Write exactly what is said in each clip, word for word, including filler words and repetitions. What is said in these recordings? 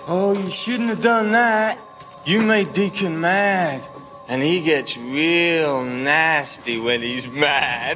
Oh, you shouldn't have done that. You made Deacon mad. And he gets real nasty when he's mad.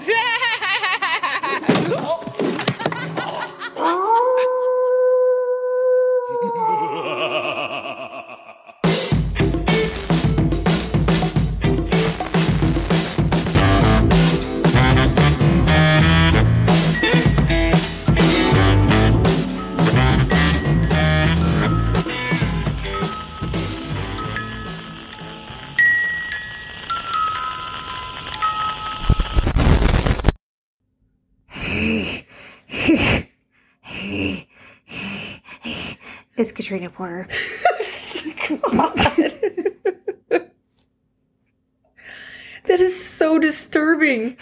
It's Katrina Porter. God. That is so disturbing.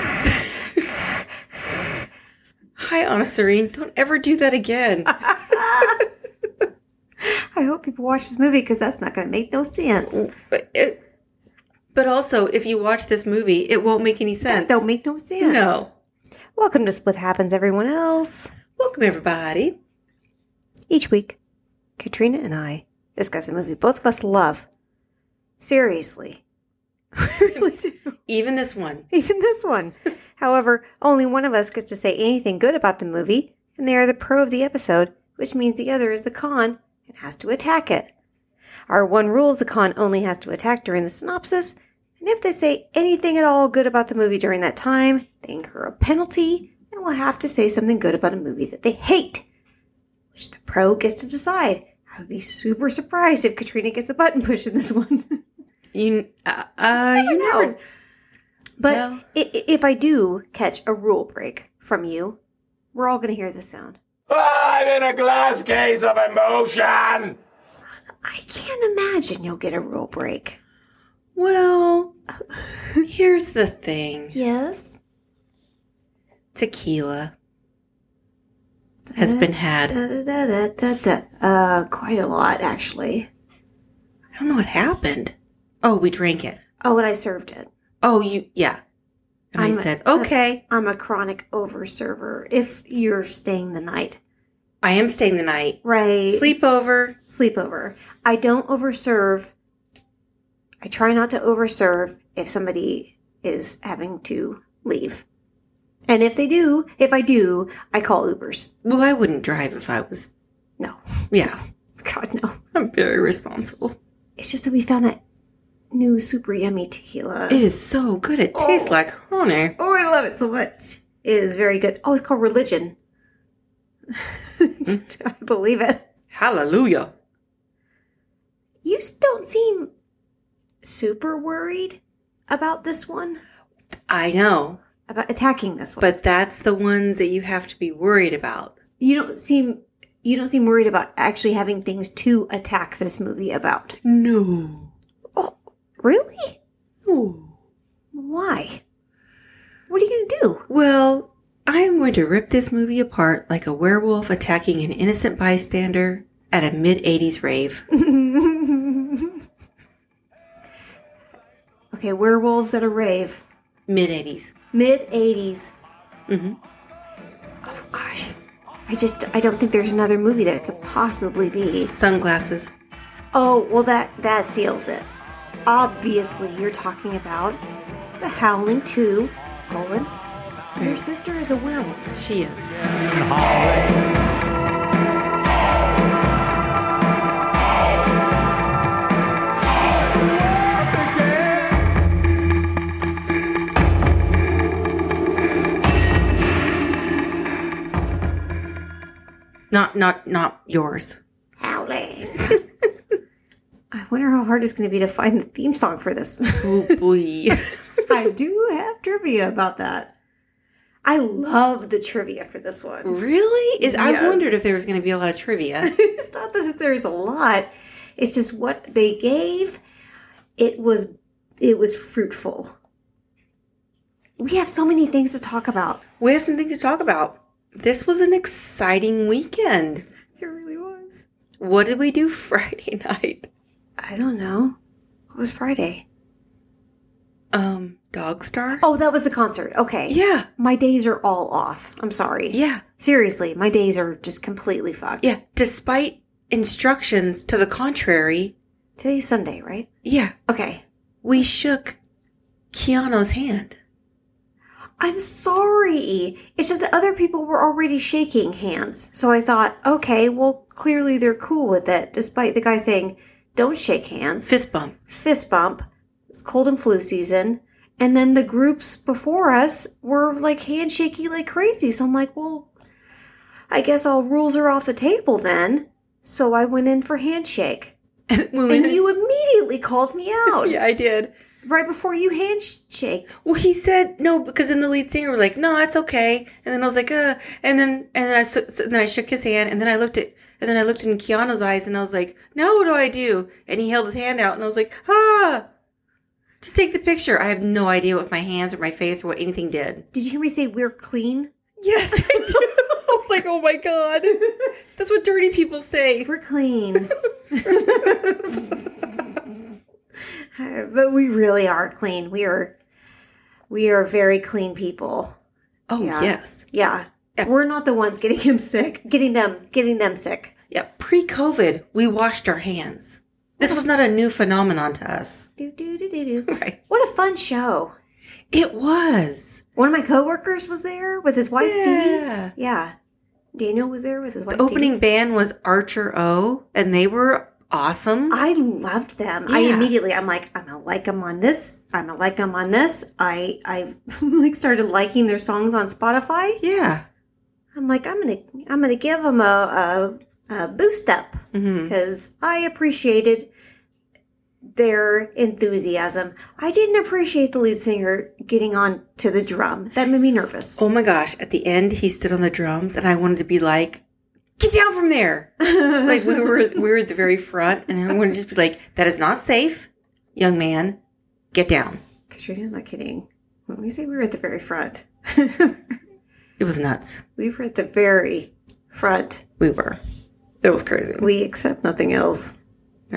Hi, Anna Serene. Don't ever do that again. I hope people watch this movie because that's not going to make no sense. But, it, but also, if you watch this movie, it won't make any sense. That don't make no sense. No. Welcome to Split Happens, everyone else. Welcome, everybody. Each week, Katrina and I discuss a movie both of us love. Seriously. We really do. Even this one. Even this one. However, only one of us gets to say anything good about the movie, and they are the pro of the episode, which means the other is the con and has to attack it. Our one rule is the con only has to attack during the synopsis, and if they say anything at all good about the movie during that time, they incur a penalty and will have to say something good about a movie that they hate, which the pro gets to decide. I would be super surprised if Katrina gets a button push in this one. You, uh, uh you know. never. But Well. i- if I do catch a rule break from you, we're all going to hear this sound. I'm in a glass case of emotion! I can't imagine you'll get a rule break. Well, here's the thing. Yes? Tequila has been had. Da, da, da, da, da, da. Uh, quite a lot, actually. I don't know what happened. Oh, we drank it. Oh, and I served it. Oh, you, yeah. And I'm I a- said, okay. I'm a chronic overserver if you're staying the night. I am staying the night. Right. Sleepover. Sleepover. I don't overserve. I try not to overserve if somebody is having to leave. And if they do, if I do, I call Ubers. Well, I wouldn't drive if I was. No. Yeah. God, no. I'm very responsible. It's just that we found that new super yummy tequila. It is so good. It tastes Oh. like honey. Oh, I love it so much. It is very good. Oh, it's called Religion. I believe it. Hallelujah. You don't seem super worried about this one, I know. about attacking this one. But that's the ones that you have to be worried about. you don't seem you don't seem worried about actually having things to attack this movie about. No. Oh, really? No. Why? What are you gonna do? Well, I'm going to rip this movie apart like a werewolf attacking an innocent bystander at a mid-eighties rave. Okay, werewolves at a rave. Mid-eighties. Mid-eighties. Mm-hmm. Oh, gosh. I just, I don't think there's another movie that it could possibly be. Sunglasses. Oh, well, that, that seals it. Obviously, you're talking about The Howling two, colon, your sister is a werewolf. She is. Not, not, not yours. Howling. I wonder how hard it's going to be to find the theme song for this. Oh boy. I do have trivia about that. I love the trivia for this one. Really? Is I Yes. wondered if there was going to be a lot of trivia. It's not that there's a lot. It's just what they gave. It was it was fruitful. We have so many things to talk about. We have some things to talk about. This was an exciting weekend. It really was. What did we do Friday night? I don't know. It was Friday. Um, Dog Star? Oh, that was the concert. Okay. Yeah. My days are all off. I'm sorry. Yeah. Seriously, my days are just completely fucked. Yeah. Despite instructions to the contrary. Today's Sunday, right? Yeah. Okay. We shook Keanu's hand. I'm sorry. It's just that other people were already shaking hands. So I thought, okay, well, clearly they're cool with it, despite the guy saying, don't shake hands. Fist bump. Fist bump. It's cold and flu season. And then the groups before us were like handshaky like crazy. So I'm like, well, I guess all rules are off the table then. So I went in for handshake. and And you immediately called me out. Yeah, I did. Right before you handshaked. Well, he said no because then the lead singer was like, "No, that's okay." And then I was like, "Uh," and then and then I so, so then I shook his hand, and then I looked at and then I looked in Keanu's eyes, and I was like, "Now what do I do?" And he held his hand out, and I was like, "Ah, just take the picture." I have no idea what my hands or my face or what anything did. Did you hear me say we're clean? Yes, I did. I was like, "Oh my god, that's what dirty people say." We're clean. But we really are clean. We are we are very clean people. Oh Yeah. yes, Yeah. Yeah. We're not the ones getting him sick. Getting them getting them sick. yeah. Pre-COVID, we washed our hands. This was not a new phenomenon to us. Do do do do do. Right. What a fun show. It was. One of my coworkers was there with his wife Yeah. Stevie. Yeah. Daniel was there with his wife The opening Stevie. band was Archer O, and they were awesome. I loved them. I Yeah. immediately, I'm like, I'm gonna like them on this. I'm gonna like them on this. I I've like started liking their songs on Spotify. yeah. I'm like, I'm gonna I'm gonna give them a a, a boost up hmm because I appreciated their enthusiasm. I didn't appreciate the lead singer getting on to the drum. That made me nervous. Oh my gosh. At the end, he stood on the drums, and I wanted to be like, get down from there. Like, we were, we were at the very front, and I wanted to just be like, that is not safe, young man. Get down. Katrina's not kidding. When we say we were at the very front, It was nuts. we were at the very front. We were. It was crazy. We accept nothing else. Yeah.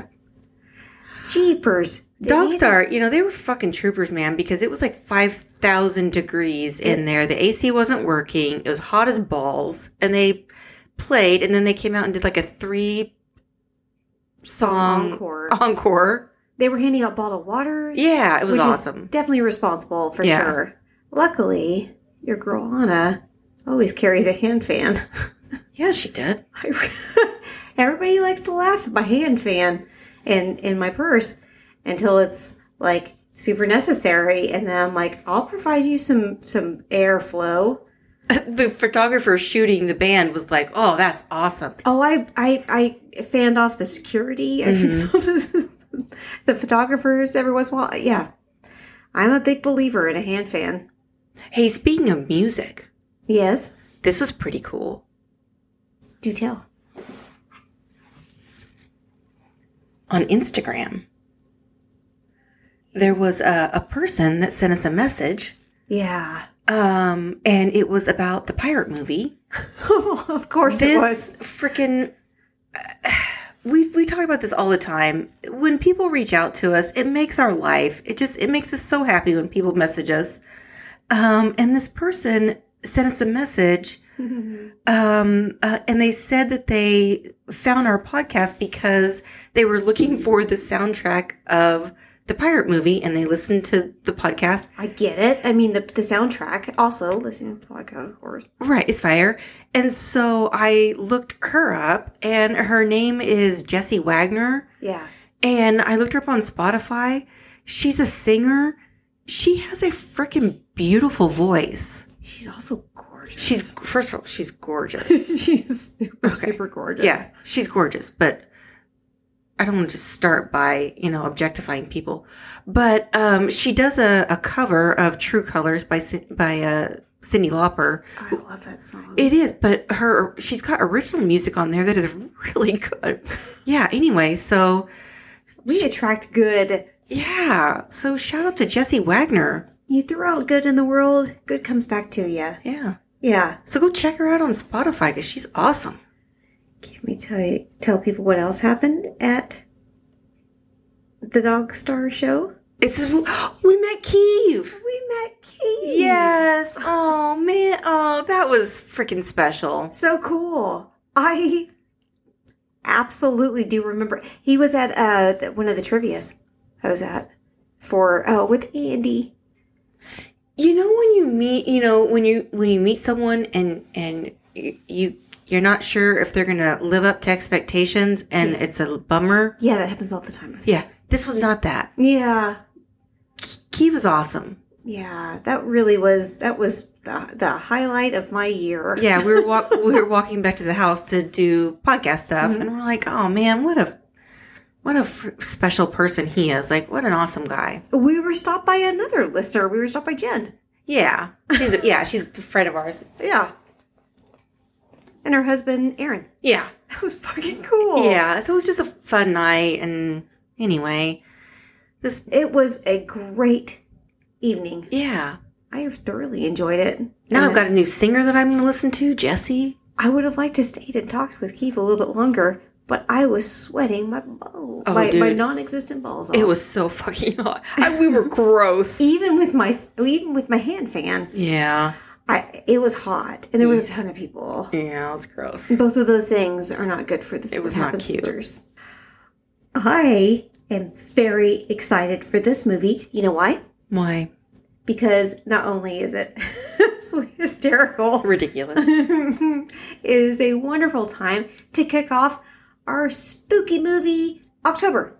Jeepers. Didn't you- Dogstar, you know, they were fucking troopers, man, because it was like five thousand degrees in there. The A C wasn't working. It was hot as balls. And they played, and then they came out and did like a three song Encore. encore. They were handing out bottled waters. Yeah, it was which awesome. Is definitely responsible for Yeah. sure. Luckily, your girl Anna always carries a hand fan. Yeah, she did. I- Everybody likes to laugh at my hand fan in in my purse until it's like super necessary, and then I'm like, I'll provide you some some airflow. The photographer shooting the band was like, oh, that's awesome. Oh, I I I fanned off the security. I fanned off the, the photographers every once in a while. Yeah, I'm a big believer in a hand fan. Hey, speaking of music, Yes, this was pretty cool. do tell. On Instagram, there was a, a person that sent us a message, Yeah, um, and it was about the pirate movie. of course it was. This freaking we we talk about this all the time. When people reach out to us, it makes our life. It just it makes us so happy when people message us. Um, and this person sent us a message, um, uh, and they said that they found our podcast because they were looking for the soundtrack of the pirate movie, and they listened to the podcast. I get it. I mean, the the soundtrack. Also, listening to the podcast, of course. Right, is fire. And so I looked her up, and her name is Jessie Wagner. Yeah. And I looked her up on Spotify. She's a singer. She has a freaking beautiful voice. She's also gorgeous. She's, first of all, she's gorgeous. she's super, Okay. super gorgeous. Yeah, she's gorgeous, but I don't want to just start by, you know, objectifying people. But um, she does a, a cover of True Colors by Cin- by uh, Cyndi Lauper. I love that song. It is, but her she's got original music on there that is really good. Yeah, anyway, so we attract good. yeah, so shout out to Jessie Wagner. You throw out good in the world, good comes back to you. Yeah. Yeah. So go check her out on Spotify because she's awesome. Can we tell you, tell people what else happened at the Dog Star show? It's we met Keeve. We met Kate. Yes. Oh man. Oh, that was freaking special. So cool. I absolutely do remember. He was at uh, one of the trivias I was at for, oh, with Andy. You know, when you meet, you know, when you when you meet someone and and you, you you're not sure if they're gonna live up to expectations, and Yeah. it's a bummer. Yeah, that happens all the time with me. Yeah, this was not that. Yeah. Key was awesome. Yeah, that really was, that was the, the highlight of my year. Yeah, we were walk we were walking back to the house to do podcast stuff, Mm-hmm. and we're like, oh man, what a what a f- special person he is. Like, what an awesome guy. We were stopped by another listener. We were stopped by Jen. Yeah, she's a, yeah, she's a friend of ours. Yeah. And her husband, Aaron. Yeah, That was fucking cool. yeah. So it was just a fun night, and anyway, this It was a great evening. yeah. I have thoroughly enjoyed it. Now And I've got a new singer that I'm going to listen to, Jesse. I would have liked to stayed and talked with Keith a little bit longer, but I was sweating my ball, Oh, my, my dude. non-existent balls off. It was so fucking hot. I, we were gross. even with my even with my hand fan. Yeah, I it was hot, and there was a ton of people. yeah, it was gross. Both of those things are not good for the It was What not Happens cute. Sisters. I am very excited for this movie. You know why? Why? Because not only is it absolutely hysterical, Ridiculous. it is a wonderful time to kick off our spooky movie October.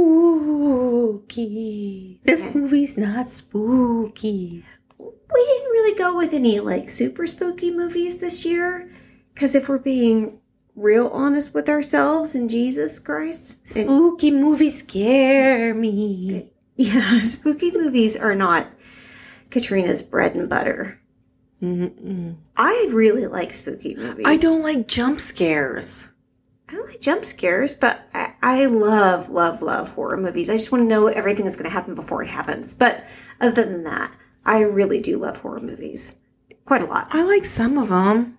Spooky. This movie's not spooky. We didn't really go with any like super spooky movies this year, because if we're being real honest with ourselves and Jesus Christ, and- Spooky movies scare me. yeah, spooky movies are not Katrina's bread and butter. Mm-mm. I really like spooky movies. I don't like jump scares. I don't like jump scares, but I, I love, love, love horror movies. I just want to know everything that's going to happen before it happens. But other than that, I really do love horror movies. Quite a lot. I like some of them.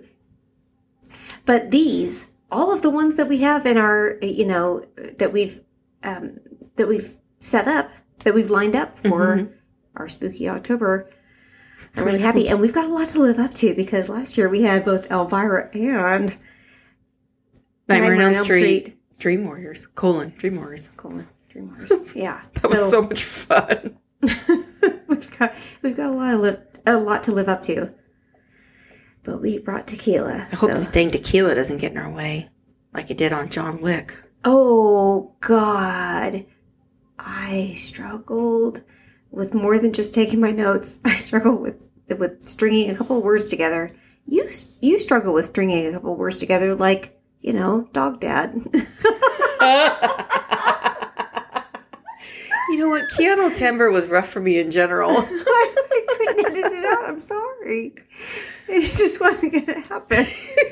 But these, all of the ones that we have in our, you know, that we've, um, that we've set up, that we've lined up for our spooky October, I'm really happy. And we've got a lot to live up to, because last year we had both Elvira and Nightmare on Nightmare Elm on Elm Street. Street. Dream Warriors. Colon. Dream Warriors. Colin Dreamers. Yeah. That was so much fun. we've got we've got a lot of li- a lot to live up to. But we brought tequila. I hope so- this dang tequila doesn't get in our way, like it did on John Wick. Oh God, I struggled with more than just taking my notes. I struggled with with stringing a couple of words together. You you struggle with stringing a couple of words together, like, you know, dog dad. You know what? Keanu Timber was rough for me in general. I couldn't edit it out. I'm sorry. It just wasn't going to happen.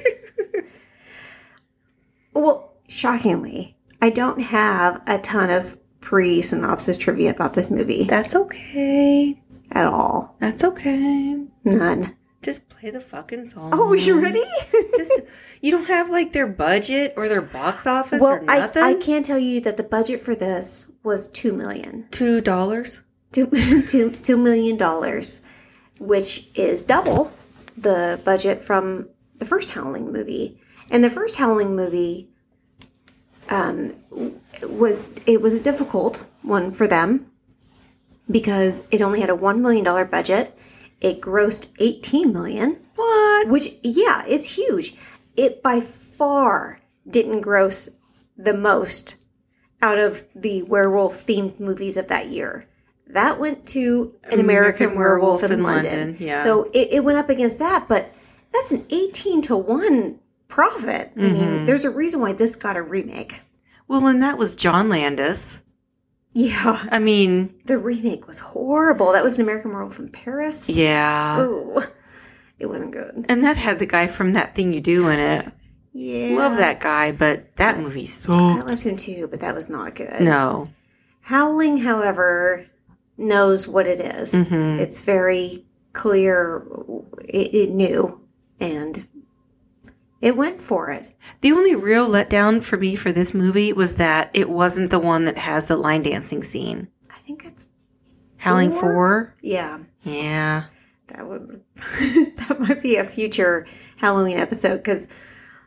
Well, shockingly, I don't have a ton of pre-synopsis trivia about this movie That's okay. at all. That's okay. None. Just play the fucking song. Oh, you ready? Just you don't have like their budget or their box office well, or nothing. I, I can tell you that the budget for this was two million. Two dollars. Two, two, two million dollars, which is double the budget from the first Howling movie. And the first Howling movie, um, was it was a difficult one for them because it only had a one million dollar budget. It grossed eighteen million. What? Which, yeah, it's huge. It by far didn't gross the most out of the werewolf themed movies of that year. That went to An American, American Werewolf, Werewolf in in London. London, yeah. So it, it went up against that, but that's an eighteen to one profit. I mean, there's a reason why this got a remake. Well, and that was John Landis. Yeah. I mean, The remake was horrible. That was An American Werewolf in Paris. yeah. Ooh. It wasn't good. And that had the guy from That Thing You Do in it. Yeah. Love that guy, but that movie I so loved him too, but that was not good. no. Howling, however, knows what it is. Mhm. It's very clear. It, it knew, and it went for it. The only real letdown for me for this movie was that it wasn't the one that has the line dancing scene. I think that's Howling Four? four? yeah. Yeah. That would that might be a future Halloween episode because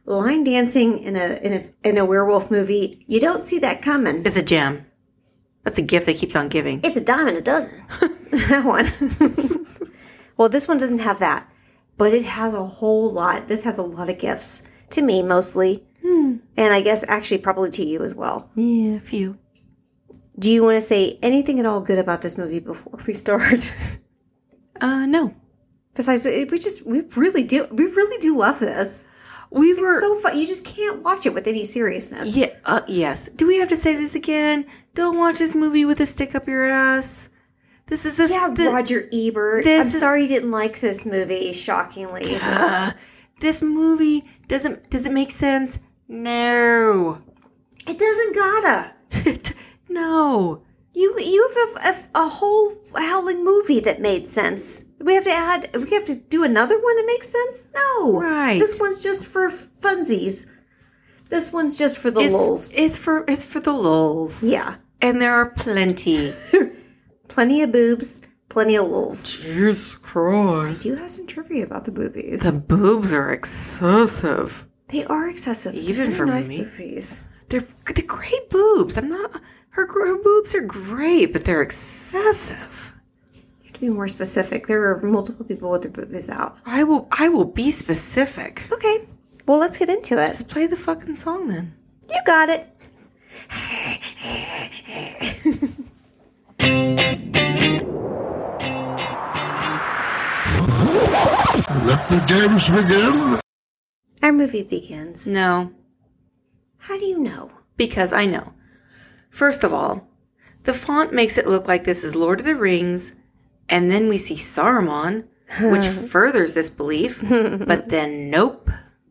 line dancing in a in a in a werewolf movie, you don't see that coming. It's a gem. That's a gift that keeps on giving. It's a dime and a dozen. That one. Well, this one doesn't have that, but it has a whole lot. This has a lot of gifts to me, mostly, hmm. and I guess actually probably to you as well. Yeah, a few. Do you want to say anything at all good about this movie before we start? Uh, no. Besides, we just we really do we really do love this. We were it's so fun. You just can't watch it with any seriousness. Yeah. Uh, yes. Do we have to say this again? Don't watch this movie with a stick up your ass. This is a yeah, th- Roger Ebert. This I'm is, sorry you didn't like this movie. Shockingly, uh, this movie doesn't. Does it make sense? No. It doesn't gotta. No. You you have a, a, a whole Howling movie that made sense. We have to add. We have to do another one that makes sense. No, right. This one's just for funsies. This one's just for the it's, lulz. It's for it's for the lulz. Yeah, and there are plenty, plenty of boobs, plenty of lulz. Jesus Christ! I do have some trivia about the boobies. The boobs are excessive. They are excessive, even They're for nice me. Boobies. They're they're great boobs. I'm not. Her, her boobs are great, but they're excessive. You have to be more specific. There are multiple people with their boobies out. I will I will be specific. Okay. Well, let's get into it. Just play the fucking song then. You got it. Let the games begin. Our movie begins. No. How do you know? Because I know. First of all, the font makes it look like this is Lord of the Rings, and then we see Saruman, which furthers this belief, but then nope.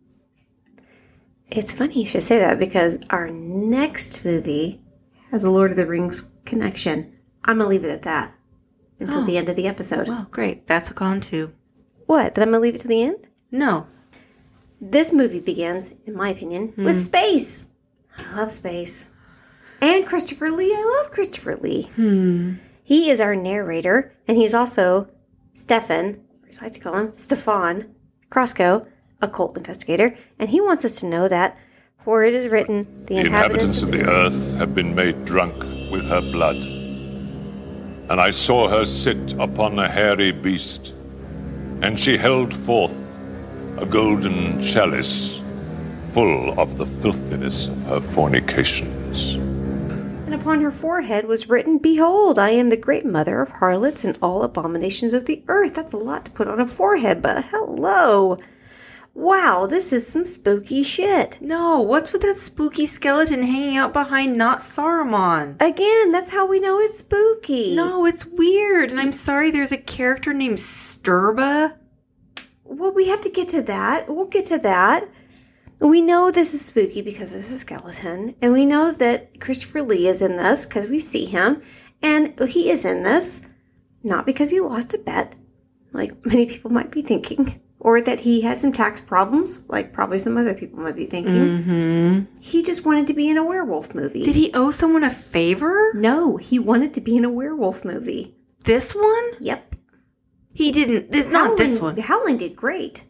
It's funny you should say that because our next movie has a Lord of the Rings connection. I'm going to leave it at that until Oh. the end of the episode. Well, great. That's a con too. What? That I'm going to leave it to the end? No. This movie begins, in my opinion, with space. I love space. And Christopher Lee. I love Christopher Lee. Hmm. He is our narrator, and he's also Stefan, or as I like to call him, Stefan Krosko, a cult investigator, and he wants us to know that, for it is written, the, The inhabitants, inhabitants of the earth have been made drunk with her blood. And I saw her sit upon a hairy beast, and she held forth a golden chalice full of the filthiness of her fornications. And upon her forehead was written, Behold, I am the great mother of harlots and all abominations of the earth. That's a lot to put on a forehead, but hello. Wow, this is some spooky shit. No, what's with that spooky skeleton hanging out behind not Saruman? Again, that's how we know it's spooky. No, it's weird, and I'm sorry there's a character named Sturba. Well, we have to get to that. We'll get to that. We know this is spooky because there's a skeleton, and we know that Christopher Lee is in this because we see him, and he is in this not because he lost a bet, like many people might be thinking, or that he had some tax problems, like probably some other people might be thinking. Mm-hmm. He just wanted to be in a werewolf movie. Did he owe someone a favor? No, he wanted to be in a werewolf movie. This one? Yep. He didn't. This not this Howling- one. Howling did great.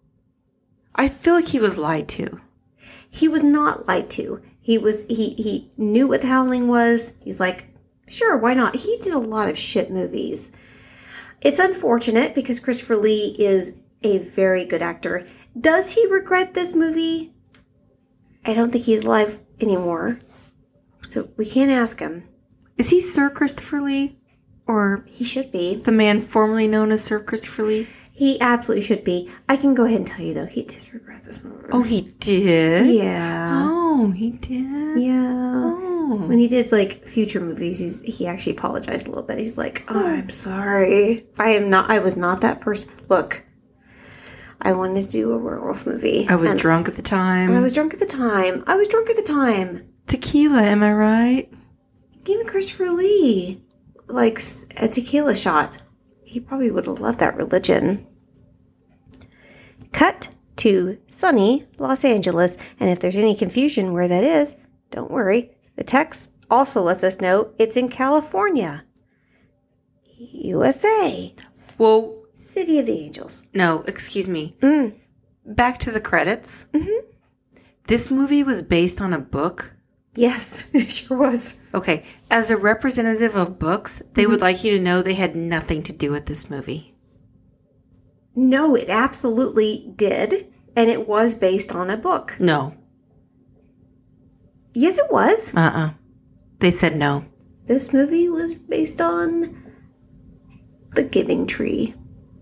I feel like he was lied to. He was not lied to. He was he he knew what the Howling was. He's like, sure, why not? He did a lot of shit movies. It's unfortunate because Christopher Lee is a very good actor. Does he regret this movie? I don't think he's alive anymore. So we can't ask him. Is he Sir Christopher Lee? Or He should be. the man formerly known as Sir Christopher Lee? He absolutely should be. I can go ahead and tell you though, he did regret this movie. Oh, he did? Yeah. Oh, he did? Yeah. Oh. When he did like future movies, he's, he actually apologized a little bit. He's like, "Oh, I'm sorry. I am not. I was not that person. Look, I wanted to do a werewolf movie. I was and, drunk at the time. And I was drunk at the time. I was drunk at the time. Tequila, am I right? Even Christopher Lee likes a tequila shot. He probably would have loved that religion." Cut to sunny Los Angeles, and if there's any confusion where that is, don't worry. The text also lets us know it's in California, U S A, Well, City of the Angels. no, excuse me. Mm. Back to the credits. Mm-hmm. This movie was based on a book? Yes, it sure was. Okay, as a representative of books, they Mm-hmm. would like you to know they had nothing to do with this movie. No, it absolutely did. And it was based on a book. No. Yes, it was. Uh-uh. They said no. This movie was based on The Giving Tree.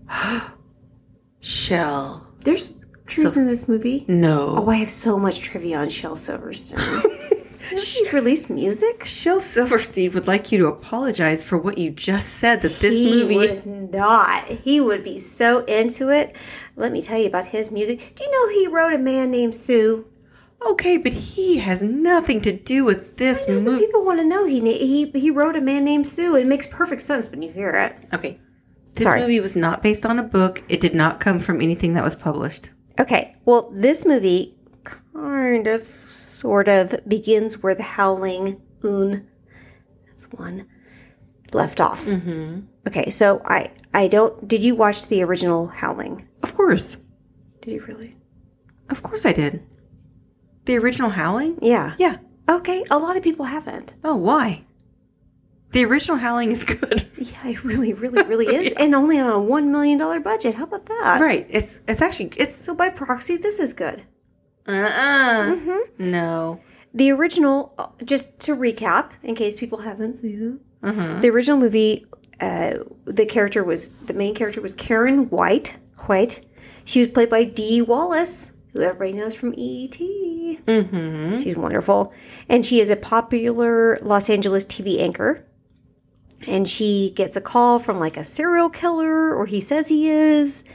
Shell. There's trees So- in this movie. No. Oh, I have so much trivia on Shel Silverstone. She released music? Shel Silverstein would like you to apologize for what you just said, that this he movie... would not. He would be so into it. Let me tell you about his music. Do you know he wrote A Man Named Sue? Okay, but he has nothing to do with this No, but movie. people want to know he he he wrote A Man Named Sue. It makes perfect sense when you hear it. Okay. This Sorry. movie was not based on a book. It did not come from anything that was published. Okay, well, this movie kind of, sort of, begins where The Howling Un, that's one, left off. Mm-hmm. Okay, so I, I don't, did you watch the original Howling? Of course. Did you really? Of course I did. The original Howling? Yeah. Yeah. Okay, a lot of people haven't. Oh, why? The original Howling is good. Yeah, it really, really, really is. And only on a one million dollars budget. How about that? Right. It's it's actually, it's... So by proxy, this is good. Uh-uh. Mm-hmm. No. The original, uh, just to recap, in case people haven't seen it, the original movie, uh, the character was, the main character was Karen White. White. She was played by Dee Wallace, who everybody knows from E T Mm-hmm. She's wonderful. And she is a popular Los Angeles T V anchor. And she gets a call from like a serial killer, or he says he is.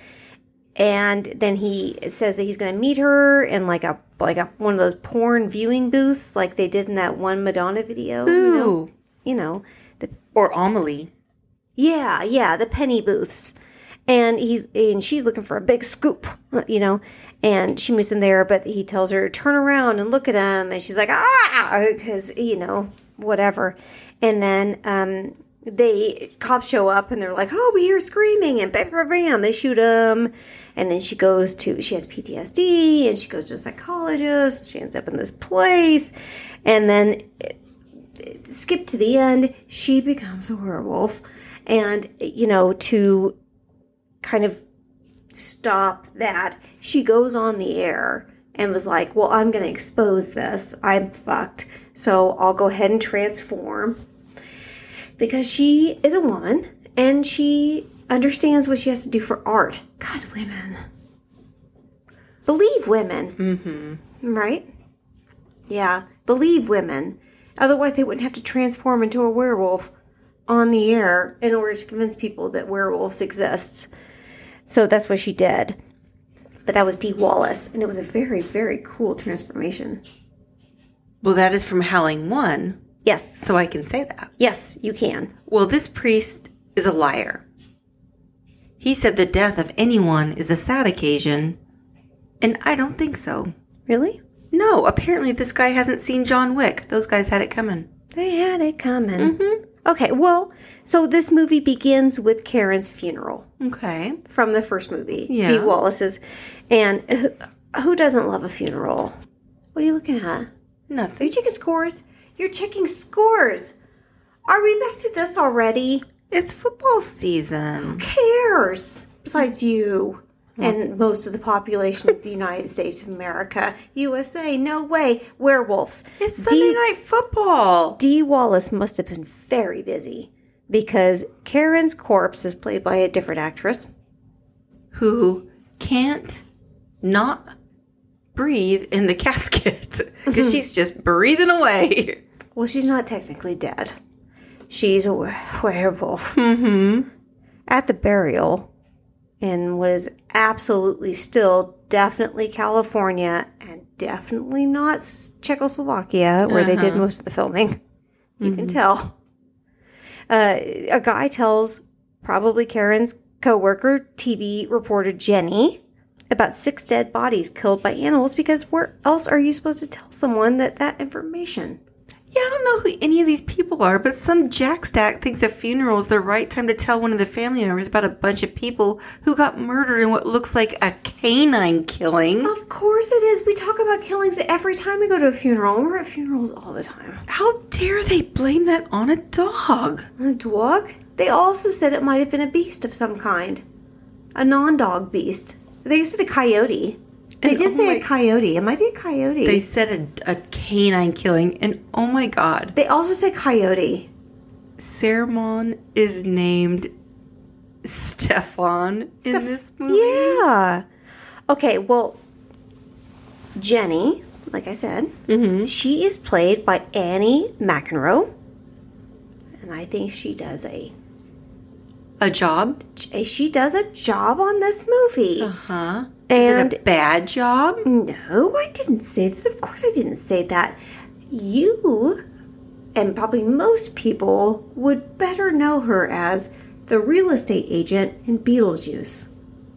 And then he says that he's going to meet her in like a like a one of those porn viewing booths, like they did in that one Madonna video. Ooh. You know, you know, the Or Amelie. yeah, yeah, the penny booths. And he's and she's looking for a big scoop, you know. And she meets him there, but he tells her to turn around and look at him, and she's like, ah, because you know, whatever. And then um, they cops show up, and they're like, oh, we hear screaming, and bam, bam, bam, they shoot him. And then she goes to, she has P T S D, and she goes to a psychologist. She ends up in this place, and then skip to the end, she becomes a werewolf, and you know, to kind of stop that, she goes on the air and was like, well, I'm going to expose this. I'm fucked. So I'll go ahead and transform, because she is a woman and she understands what she has to do for art. God, women. Believe women. Mm-hmm. Right? Yeah. Believe women. Otherwise, they wouldn't have to transform into a werewolf on the air in order to convince people that werewolves exist. So that's what she did. But that was Dee Wallace, and it was a very, very cool transformation. Well, that is from Howling one, Yes. so I can say that. Yes, you can. Well, this priest is a liar. He said the death of anyone is a sad occasion, and I don't think so. Really? No, apparently this guy hasn't seen John Wick. Those guys had it coming. They had it coming. Mm-hmm. Okay, well, so this movie begins with Karen's funeral Okay. from the first movie, Yeah. Dee Wallace's. And who, who doesn't love a funeral? What are you looking at? Are you Nothing. checking scores? You're checking scores. Are we back to this already? It's football season. Who cares? Besides you and most of the population of the United States of America. U S A, no way. Werewolves. It's Sunday Dee- Night Football. Dee Wallace must have been very busy, because Karen's corpse is played by a different actress. Who can't not breathe in the casket because she's just breathing away. Well, she's not technically dead. She's a were- werewolf. Mm-hmm. At the burial, in what is absolutely still definitely California and definitely not S- Czechoslovakia, where they did most of the filming. You can tell. Uh, a guy tells probably Karen's co-worker, T V reporter Jenny, about six dead bodies killed by animals, because where else are you supposed to tell someone that that information? Yeah, I don't know who any of these people are, but some jackstack thinks a funeral is the right time to tell one of the family members about a bunch of people who got murdered in what looks like a canine killing. Of course it is. We talk about killings every time we go to a funeral. We're at funerals all the time. How dare they blame that on a dog? A dog? They also said it might have been a beast of some kind. A non-dog beast. They said a coyote. They And did oh say my- a coyote. It might be a coyote. They said a, a canine killing, and oh my god. They also said coyote. Ceramon is named Stefan in Steph- this movie. Yeah. Okay, well, Jenny, like I said, Mm-hmm. she is played by Annie McEnroe. And I think she does a A job? she does a job on this movie. Huh? And Is it a bad job? no, I didn't say that. Of course I didn't say that. You, and probably most people, would better know her as the real estate agent in Beetlejuice.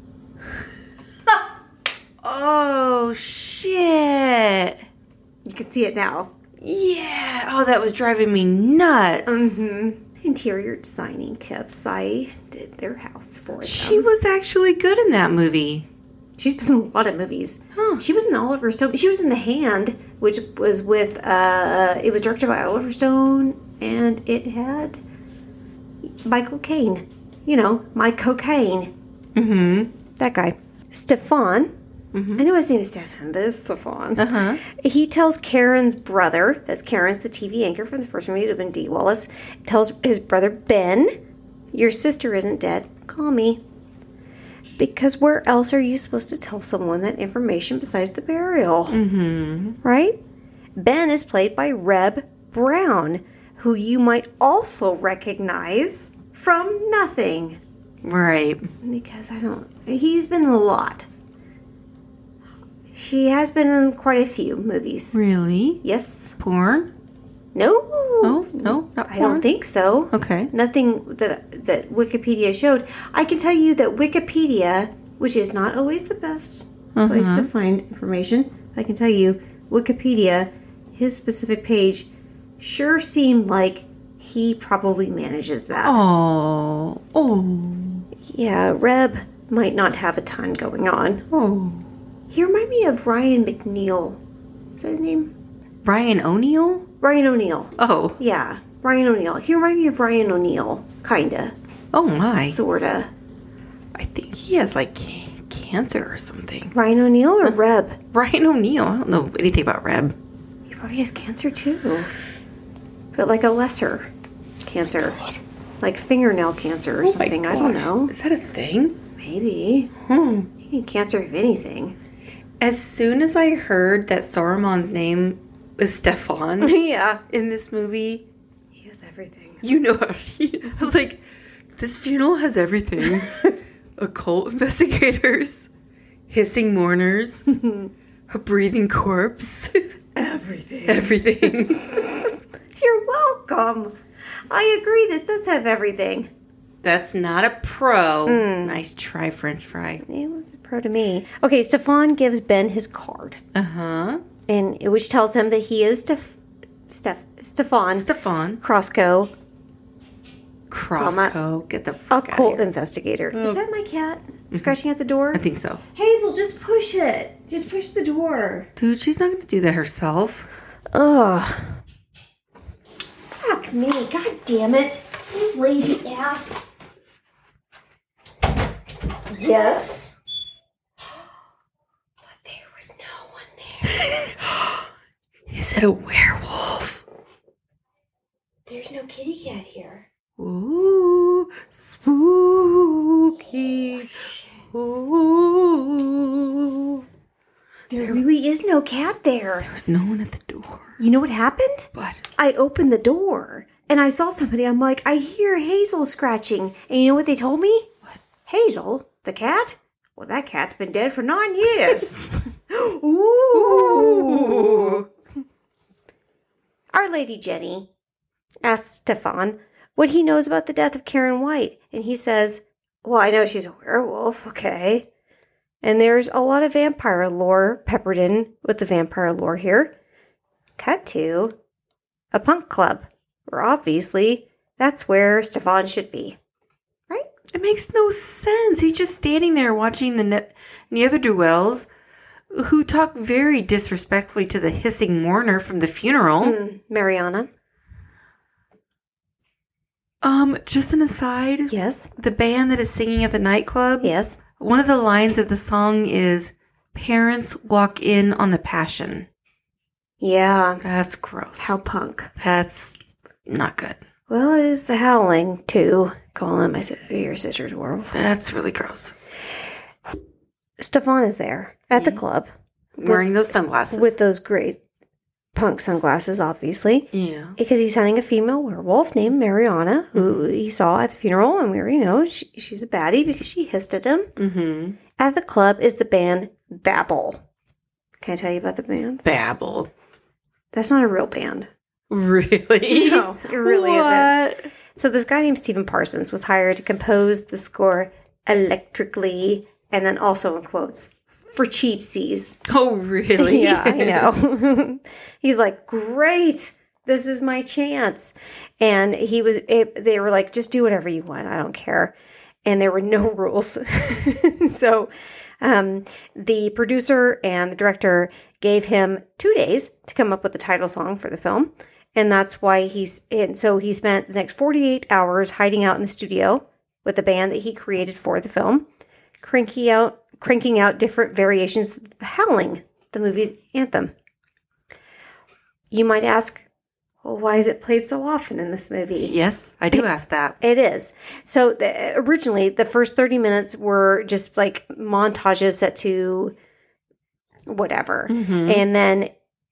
Oh, shit. You can see it now. Yeah. Oh, that was driving me nuts. Mm-hmm. Interior designing tips. I did their house for them. She was actually good in that movie. She's been in a lot of movies. Huh. She was in Oliver Stone. She was in The Hand, which was with, uh, it was directed by Oliver Stone, and it had Michael Caine. You know, Mike Cocaine. Mm-hmm. That guy. Stefan. I know his name is Stefan, but it's Stefan. Uh-huh. He tells Karen's brother, that's Karen's the T V anchor from the first movie, it would have been Dee Wallace, tells his brother Ben, your sister isn't dead, call me. Because where else are you supposed to tell someone that information besides the burial? Mm-hmm. Right? Ben is played by Reb Brown, who you might also recognize from Nothing. Right. Because I don't... He's been in a lot. He has been in quite a few movies. Really? Yes. Porn? No. Oh, no, not I porn. don't think so. Okay. Nothing that that Wikipedia showed. I can tell you that Wikipedia, which is not always the best place to find information, I can tell you Wikipedia, his specific page, sure seemed like he probably manages that. Oh. Oh. Yeah, Reb might not have a ton going on. Oh. He reminded me of Ryan McNeil. Is that his name? Ryan O'Neal? Ryan O'Neal. Oh. Yeah, Ryan O'Neal. He reminded me of Ryan O'Neal, kinda, Oh my. sorta. I think he has like ca- cancer or something. Ryan O'Neal or Reb? Ryan O'Neal. I don't know anything about Reb. He probably has cancer too, but like a lesser cancer, like fingernail cancer or Oh my something. I don't gosh. know. Is that a thing? Maybe. Hmm. He can get cancer of anything. As soon as I heard that Saruman's name was Stefan Yeah, in this movie, he has everything. you know, I was like, this funeral has everything. Occult investigators, hissing mourners, a breathing corpse. Everything. Everything. You're welcome. I agree. This does have everything. That's not a pro. Nice try, French fry. It was a pro to me. Okay, Stefan gives Ben his card, Uh-huh. and which tells him that he is Steph, Steph, Stefan Stefan. Crosco, Crosco. Get the a fuck out cult of here. investigator. Is that my cat scratching at the door? I think so. Hazel, just push it. Just push the door. Dude, she's not going to do that herself. Ugh. Fuck me. God damn it. You lazy ass. Yes. But there was no one there. Is it a werewolf? There's no kitty cat here. Ooh, spooky. Ooh. There really is no cat there. There was no one at the door. You know what happened? What? I opened the door and I saw somebody. I'm like, I hear Hazel scratching. And you know what they told me? What? Hazel, the cat? Well, that cat's been dead for nine years. Ooh. Our Lady Jenny asks Stefan what he knows about the death of Karen White. And he says, well, I know she's a werewolf. Okay. And there's a lot of vampire lore peppered in with the vampire lore here. Cut to a punk club, where obviously that's where Stefan should be. Right? It makes no sense. He's just standing there watching the ne- ne'er-do-wells who talk very disrespectfully to the hissing mourner from the funeral. Mm, Mariana. Um, just an aside. Yes. The band that is singing at the nightclub. Yes. One of the lines of the song is, "Parents walk in on the passion." Yeah. That's gross. How punk. That's not good. Well, it is the Howling, too. Calling my sister, your sister's world. That's really gross. Stefan is there at the club. Wearing those sunglasses. With those great punk sunglasses, obviously. Yeah. Because he's hunting a female werewolf named Mariana, who he saw at the funeral, and we already know she, she's a baddie because she hissed at him. Mm-hmm. At the club is the band Babel. Can I tell you about the band? Babel. That's not a real band. Really? No, it really what? isn't. So this guy named Stephen Parsons was hired to compose the score electrically, and then also in quotes, for cheapsies. Oh, really? Yeah, I know. He's like, great, this is my chance. And he was, it, they were like, just do whatever you want. I don't care. And there were no rules. So um, the producer and the director gave him two days to come up with the title song for the film. And that's why he's, and so he spent the next forty-eight hours hiding out in the studio with the band that he created for the film, cranking out, cranking out different variations of Howling, the movie's anthem. You might ask, well, why is it played so often in this movie? Yes, I do ask that. It is. So the, originally, the first thirty minutes were just like montages set to whatever. Mm-hmm. And then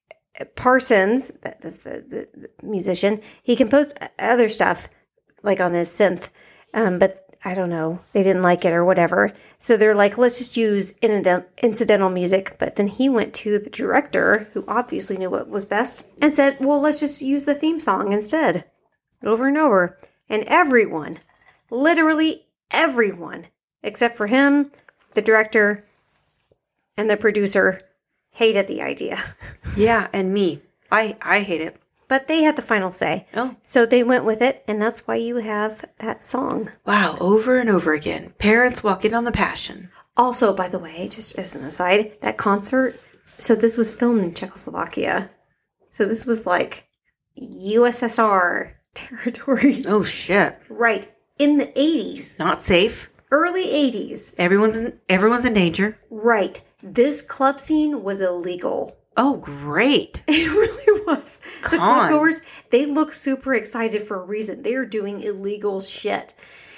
Parsons, that's the, the, the musician, he composed other stuff like on this synth, um, but I don't know, they didn't like it or whatever. So they're like, let's just use incidental music. But then he went to the director, who obviously knew what was best, and said, well, let's just use the theme song instead, over and over. And everyone, literally everyone, except for him, the director, and the producer, hated the idea. Yeah, and me. I, I hate it. But they had the final say. Oh. So they went with it, and that's why you have that song. Wow, over and over again. Parents walk in on the passion. Also, by the way, just as an aside, that concert, so this was filmed in Czechoslovakia. So this was like U S S R territory. Oh, shit. Right. In the eighties. Not safe. Early eighties. Everyone's in, everyone's in danger. Right. This club scene was illegal. Oh, great. It really was. The Con. clubgoers, they look super excited for a reason. They are doing illegal shit.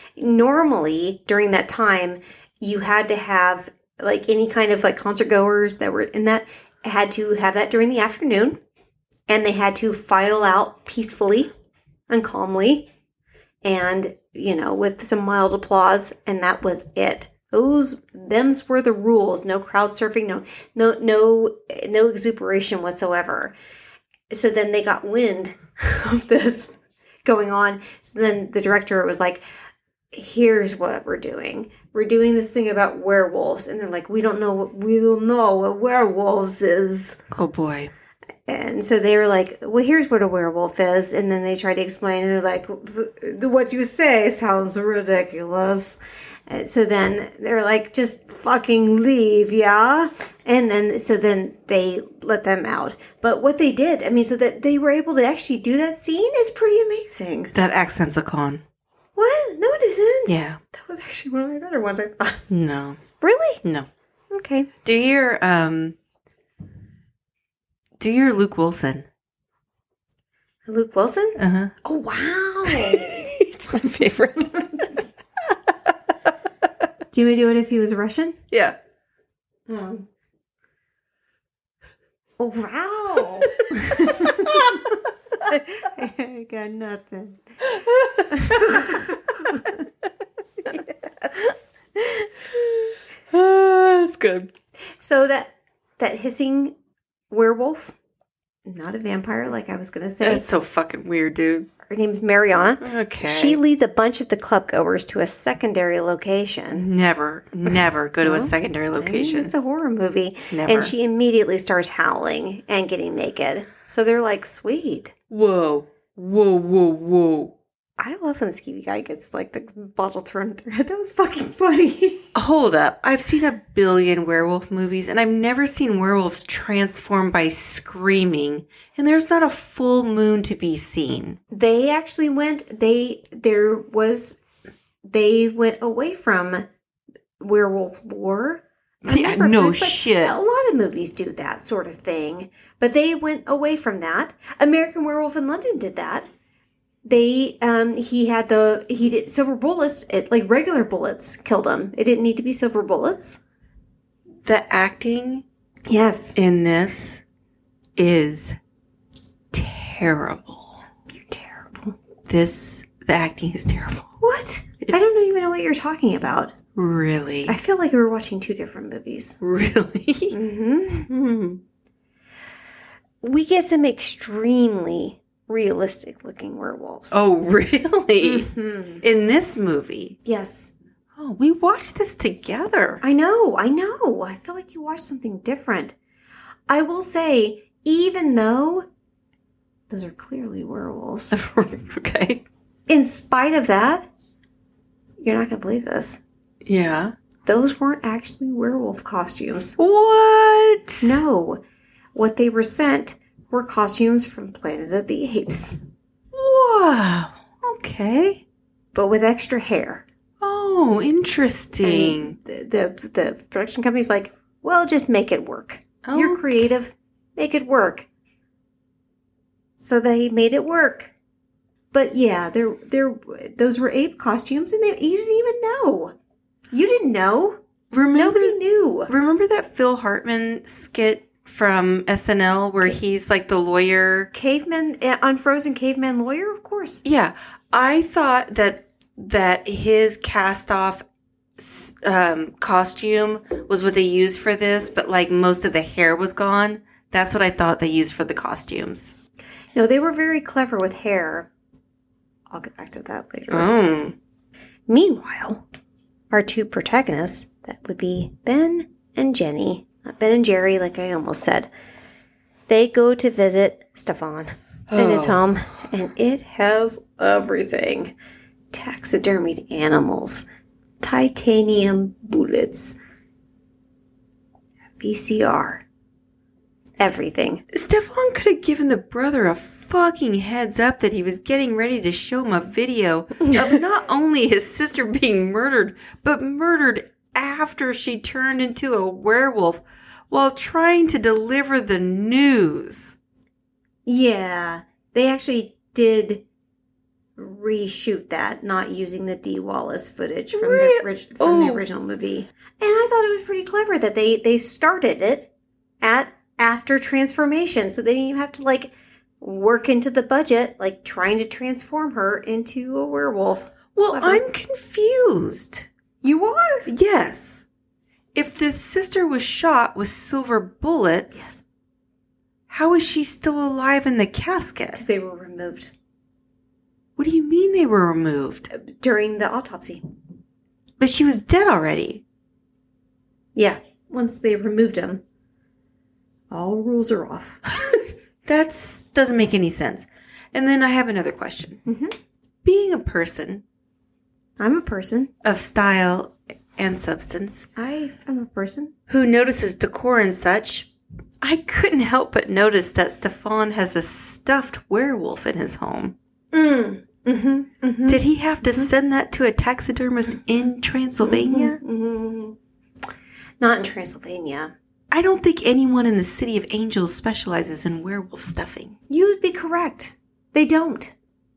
Normally, during that time, you had to have, like, any kind of, like, concert goers that were in that, had to have that during the afternoon. And they had to file out peacefully and calmly. And, you know, with some mild applause. And that was it. Those, thems were the rules. No crowd surfing, no, no, no, no exuberation whatsoever. So then they got wind of this going on. So then the director was like, here's what we're doing. We're doing this thing about werewolves. And they're like, we don't know what, we don't know what werewolves is. Oh, boy. And so they were like, well, here's what a werewolf is. And then they tried to explain, and they're like, what you say sounds ridiculous. And so then they're like, just fucking leave, yeah? And then, so then they let them out. But what they did, I mean, so that they were able to actually do that scene is pretty amazing. That accent's a con. What? No, it isn't. Yeah. That was actually one of my better ones, I thought. No. Really? No. Okay. Do your, um... Do your Luke Wilson. Luke Wilson? Uh-huh. Oh, wow. It's my favorite. Do you want me to do it if he was Russian? Yeah. Um. Oh, wow. I got nothing. Oh, that's good. So that that hissing werewolf, not a vampire like I was going to say. That's so fucking weird, dude. Her name's Mariana. Okay. She leads a bunch of the club goers to a secondary location. Never, never go to a Well, secondary I mean, location. it's a horror movie. Never. And she immediately starts howling and getting naked. So they're like, sweet. Whoa. Whoa, whoa, whoa. I love when the skeevy guy gets, like, the bottle thrown through it. That was fucking funny. Hold up. I've seen a billion werewolf movies, and I've never seen werewolves transform by screaming, and there's not a full moon to be seen. They actually went, they, there was, they went away from werewolf lore. Yeah, no shit. A lot of movies do that sort of thing, but they went away from that. American Werewolf in London did that. They, um, he had the, he did silver bullets, it, like regular bullets killed him. It didn't need to be silver bullets. The acting Yes. in this is terrible. You're terrible. This, the acting is terrible. What? I don't even know what you're talking about. Really? I feel like we were watching two different movies. Really? Mm-hmm. We get some extremely realistic looking werewolves. Oh, really? Mm-hmm. In this movie? Yes. Oh, we watched this together. I know, I know. I feel like you watched something different. I will say, even though those are clearly werewolves, Okay. in spite of that, you're not going to believe this. Yeah. Those weren't actually werewolf costumes. What? No. What they were sent were costumes from Planet of the Apes, Wow. Okay. but with extra hair. Oh, interesting. The, the, the production company's like, well, just make it work. You're Okay. creative. Make it work. So they made it work. But yeah, there, there, those were ape costumes, and they, you didn't even know. You didn't know. Remember, Nobody knew. remember that Phil Hartman skit from S N L where he's like the lawyer? Caveman, uh, unfrozen caveman lawyer, of course. Yeah. I thought that that his cast off um, costume was what they used for this, but like most of the hair was gone. That's what I thought they used for the costumes. No, they were very clever with hair. I'll get back to that later. Oh. Meanwhile, our two protagonists, that would be Ben and Jenny, not Ben and Jerry, like I almost said, they go to visit Stefan in his Oh. home, and it has everything. Taxidermied animals, titanium bullets, V C R, everything. Stefan could have given the brother a fucking heads up that he was getting ready to show him a video of not only his sister being murdered, but murdered after she turned into a werewolf while trying to deliver the news. Yeah, they actually did reshoot that, not using the Dee Wallace footage from, Re- the, orig- from the Oh. original movie. And I thought it was pretty clever that they, they started it at after transformation, so they didn't even have to, like, work into the budget, like, trying to transform her into a werewolf. Well, Clever. I'm confused. You are? Yes. If the sister was shot with silver bullets, Yes, how is she still alive in the casket? because they were removed What do you mean they were removed? during the autopsy. But she was dead already. Yeah, once they removed them, all rules are off. That doesn't make any sense. And then I have another question. Mm-hmm. Being a person I'm a person. of style and substance I am a person. who notices decor and such, I couldn't help but notice that Stefan has a stuffed werewolf in his home. Mm. Mm-hmm. Mm-hmm. Did he have to send that to a taxidermist in Transylvania? Mm-hmm. Not in Transylvania. I don't think anyone in the City of Angels specializes in werewolf stuffing. You would be correct. They don't.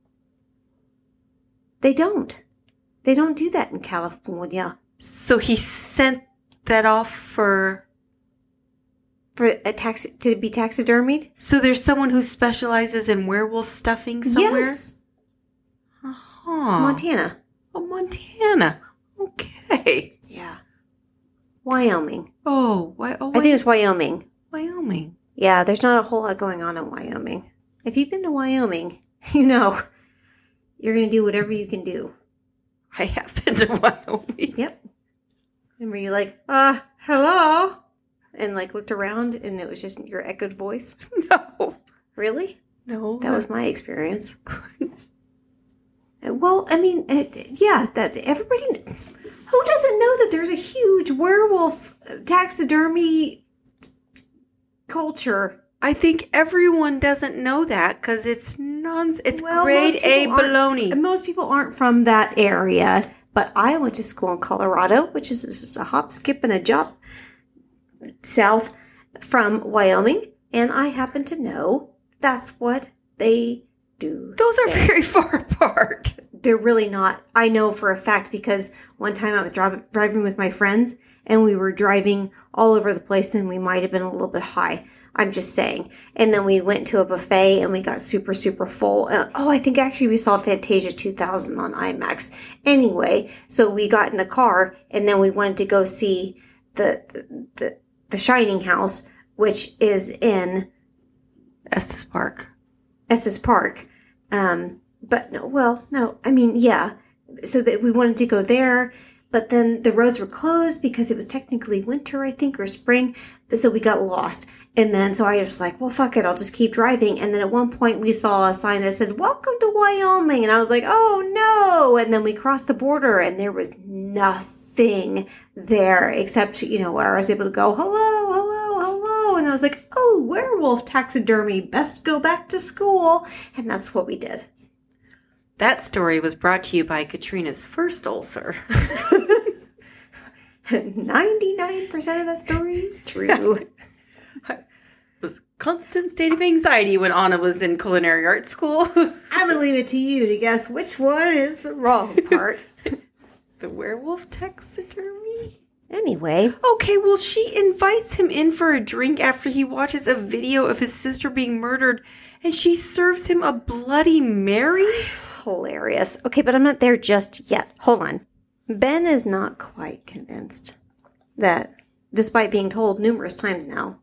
They don't. They don't do that in California. So he sent that off for... For a tax to be taxidermied? So there's someone who specializes in werewolf stuffing somewhere? Yes. Uh-huh. Montana. Oh, Montana. Okay. Yeah. Wyoming. Oh, why? Oh, I think it's Wyoming. Wyoming. Yeah, there's not a whole lot going on in Wyoming. If you've been to Wyoming, you know you're going to do whatever you can do. I have been to Wyoming. Yep. And were you like, uh, hello? And like looked around and it was just your echoed voice? No. Really? No. That was my experience. Well, I mean, it, yeah, that everybody... Who doesn't know that there's a huge werewolf taxidermy t- t- culture? I think everyone doesn't know that because it's non. It's Well, grade most A people aren't- baloney. Most people aren't from that area, but I went to school in Colorado, which is just a hop, skip, and a jump south from Wyoming, and I happen to know that's what they do. Those are there. very far apart. They're really not. I know for a fact because one time I was dri- driving with my friends and we were driving all over the place and we might have been a little bit high. I'm just saying. And then we went to a buffet and we got super, super full. Uh, oh, I think actually we saw Fantasia two thousand on IMAX. Anyway, so we got in the car and then we wanted to go see the the, the, the Shining House, which is in Estes Park. Estes Park. Um, but no, well, no, I mean, yeah. So that we wanted to go there, but then the roads were closed because it was technically winter, I think, or spring. So we got lost. And then, so I was like, well, fuck it, I'll just keep driving. And then at one point we saw a sign that said, welcome to Wyoming. And I was like, oh no. And then we crossed the border and there was nothing there except, you know, where I was able to go, hello, hello, hello. And I was like, oh, werewolf taxidermy, best go back to school. And that's what we did. That story was brought to you by Katrina's first ulcer. ninety-nine percent of that story is true. It was a constant state of anxiety when Anna was in culinary arts school. I'm going to leave it to you to guess which one is the wrong part. The werewolf taxidermy? Anyway. Okay, well, she invites him in for a drink after he watches a video of his sister being murdered, and she serves him a Bloody Mary? Hilarious. Okay, but I'm not there just yet. Hold on. Ben is not quite convinced that, despite being told numerous times now,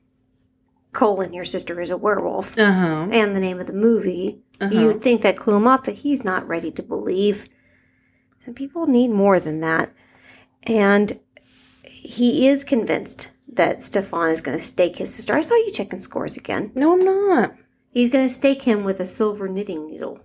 Colin, your sister, is a werewolf, Uh-huh. and the name of the movie, Uh-huh. you'd think that clue him up, but he's not ready to believe. Some people need more than that. And he is convinced that Stefan is going to stake his sister. I saw you checking scores again. No, I'm not. He's going to stake him with a silver knitting needle.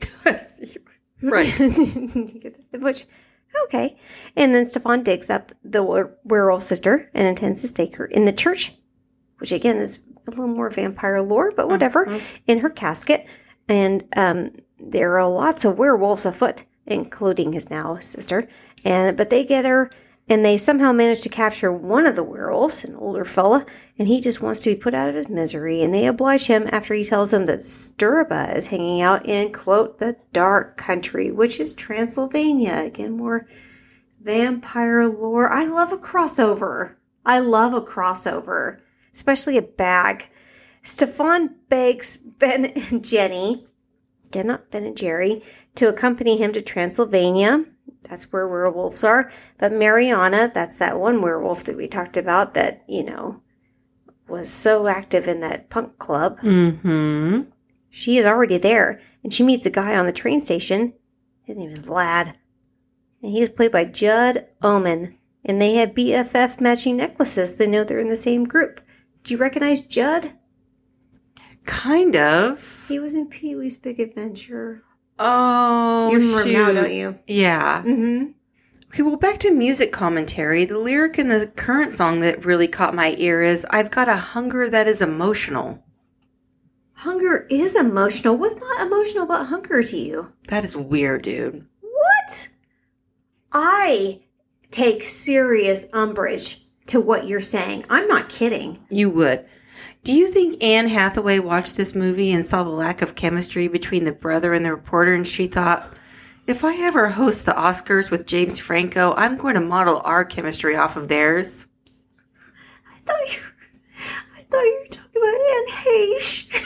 Right. Which, okay. And then Stefan digs up the were- werewolf sister and intends to stake her in the church, which again is a little more vampire lore, but whatever, Uh-huh. in her casket. And um, there are lots of werewolves afoot, including his now sister. And but they get her, and they somehow manage to capture one of the werewolves, an older fella, and he just wants to be put out of his misery. And they oblige him after he tells them that Sturba is hanging out in, quote, the dark country, which is Transylvania. Again, more vampire lore. I love a crossover. I love a crossover, especially a bag. Stefan begs Ben and Jenny, again, not Ben and Jerry, to accompany him to Transylvania. That's where werewolves are. But Mariana, that's that one werewolf that we talked about that, you know, was so active in that punk club. Mm-hmm. She is already there, and she meets a guy on the train station. His name is Vlad. And he is played by Judd Omen. And they have B F F matching necklaces. They know they're in the same group. Do you recognize Judd? Kind of. He was in Pee-wee's Big Adventure. Oh, You remember shoot. him now, don't you? Yeah. Mm-hmm. Okay, well, back to music commentary. The lyric in the current song that really caught my ear is, I've got a hunger that is emotional. Hunger is emotional. What's not emotional about hunger to you? That is weird, dude. What? I take serious umbrage to what you're saying. I'm not kidding. You would. Do you think Anne Hathaway watched this movie and saw the lack of chemistry between the brother and the reporter, and she thought, if I ever host the Oscars with James Franco, I'm going to model our chemistry off of theirs? I thought you I thought you were talking about Anne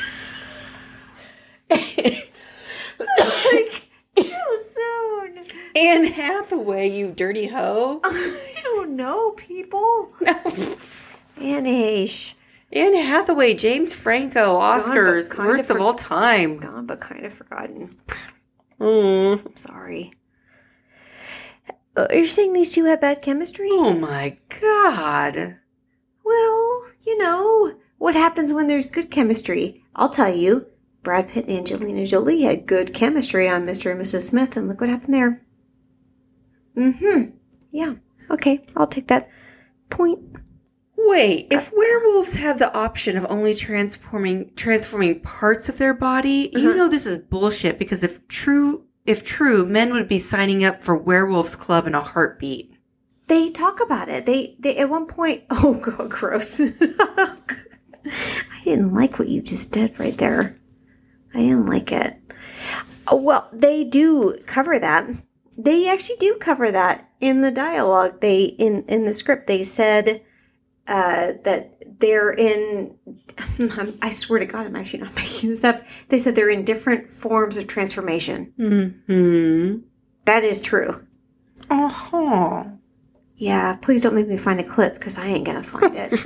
Heche. Like, so soon. Anne Hathaway, you dirty hoe. I don't know, people. No. Anne Heche. Anne Hathaway, James Franco, Oscars, kind worst of of for- all time. Gone but kind of forgotten. Mm. I'm sorry. Uh, you're saying these two have bad chemistry? Oh my god. Well, you know, what happens when there's good chemistry? I'll tell you. Brad Pitt and Angelina Jolie had good chemistry on Mister and Missus Smith, and look what happened there. Mm-hmm. Yeah. Okay, I'll take that point. Wait, if werewolves have the option of only transforming transforming parts of their body, Uh-huh. you know this is bullshit, because if true if true, men would be signing up for Werewolves Club in a heartbeat. They talk about it. They, they at one point, oh, God, gross. I didn't like what you just did right there. I didn't like it. Oh, well, they do cover that. They actually do cover that in the dialogue. They in, in the script, they said uh, that they're in, I swear to God, I'm actually not making this up. They said they're in different forms of transformation. Mm-hmm. That is true. Uh-huh. Yeah, please don't make me find a clip, because I ain't going to find it.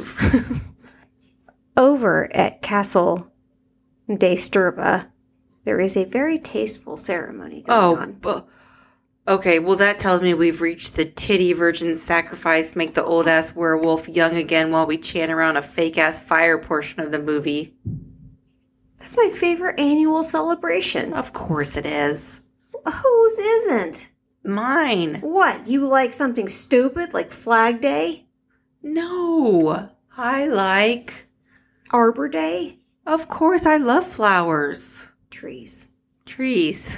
Over at Castle de Sturba, there is a very tasteful ceremony going Oh, on. bu- okay. Well, that tells me we've reached the titty virgin sacrifice, make the old ass werewolf young again while we chant around a fake ass fire portion of the movie. That's my favorite annual celebration. Of course it is. Whose isn't? Mine. What, you like something stupid like Flag Day? No, I like. Arbor Day? Of course, I love flowers. Trees. Trees.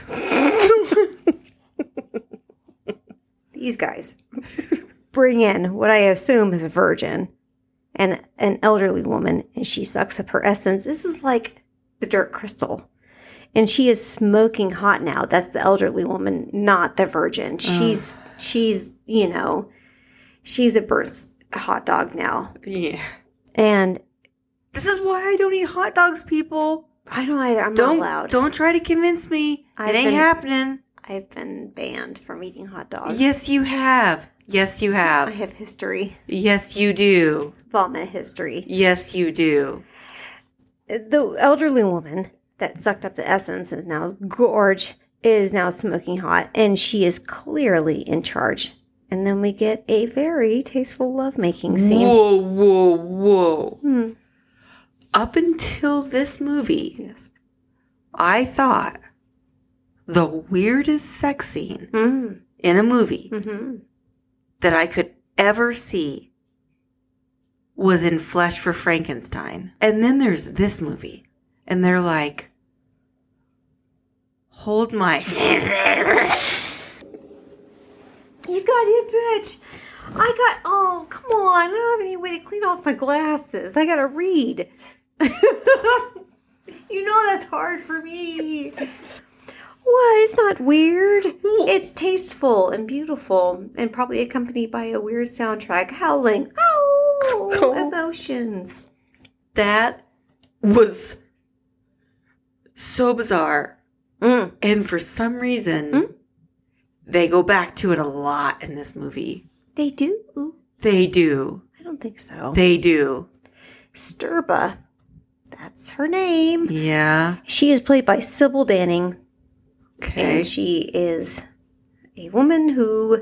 These guys bring in what I assume is a virgin and an elderly woman, and she sucks up her essence. This is like the Dark Crystal. And she is smoking hot now. That's the elderly woman, not the virgin. She's, she's, you know, she's a burnt hot dog now. Yeah. And This is why I don't eat hot dogs, people. I don't either. I'm Don't not allowed. don't try to convince me. I've it ain't been- happening. I've been banned from eating hot dogs. Yes, you have. Yes, you I have. have history. Yes, you do. Vomit history. Yes, you do. The elderly woman that sucked up the essence is now gorge, is now smoking hot, and she is clearly in charge. And then we get a very tasteful lovemaking scene. Whoa, whoa, whoa. Hmm. Up until this movie, Yes. I thought the weirdest sex scene Mm. in a movie Mm-hmm. that I could ever see was in Flesh for Frankenstein. And then there's this movie. And they're like, hold my... You goddamn bitch. I got, oh, come on. I don't have any way to clean off my glasses. I gotta read. You know that's hard for me. What? It's not weird. It's tasteful and beautiful and probably accompanied by a weird soundtrack. Howling. Oh, emotions. That was so bizarre. Mm. And for some reason, Mm. they go back to it a lot in this movie. They do? They do. I don't think so. They do. Sturba. That's her name. Yeah. She is played by Sybil Danning. Okay. And she is a woman who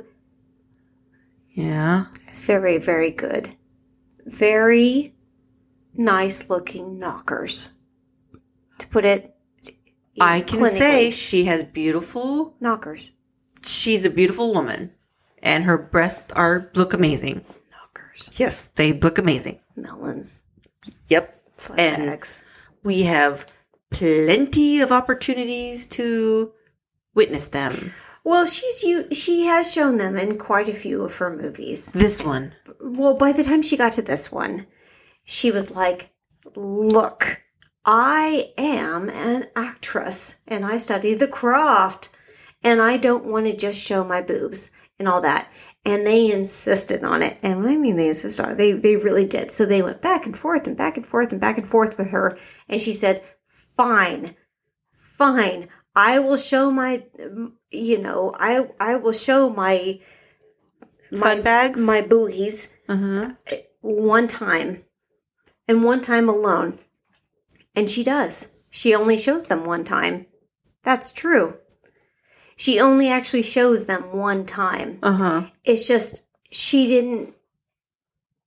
Yeah. is very, very good. Very nice looking knockers. To put it I can clinically. say she has beautiful, knockers. she's a beautiful woman. And her breasts are, look amazing. Knockers. Yes, they look amazing. Melons. Yep. Fun And bags. we have plenty of opportunities to witness them. Well, she's you. She has shown them in quite a few of her movies. This one. Well, by the time she got to this one, she was like, look, I am an actress and I study the craft and I don't want to just show my boobs and all that. And they insisted on it. And what I mean they insisted on it, they, they really did. So they went back and forth and back and forth and back and forth with her. And she said, fine, fine. I will show my, you know, I I will show my Fun my, bags? my boogies Uh-huh. one time and one time alone. And she does. She only shows them one time. That's true. She only actually shows them one time. Uh-huh. It's just she didn't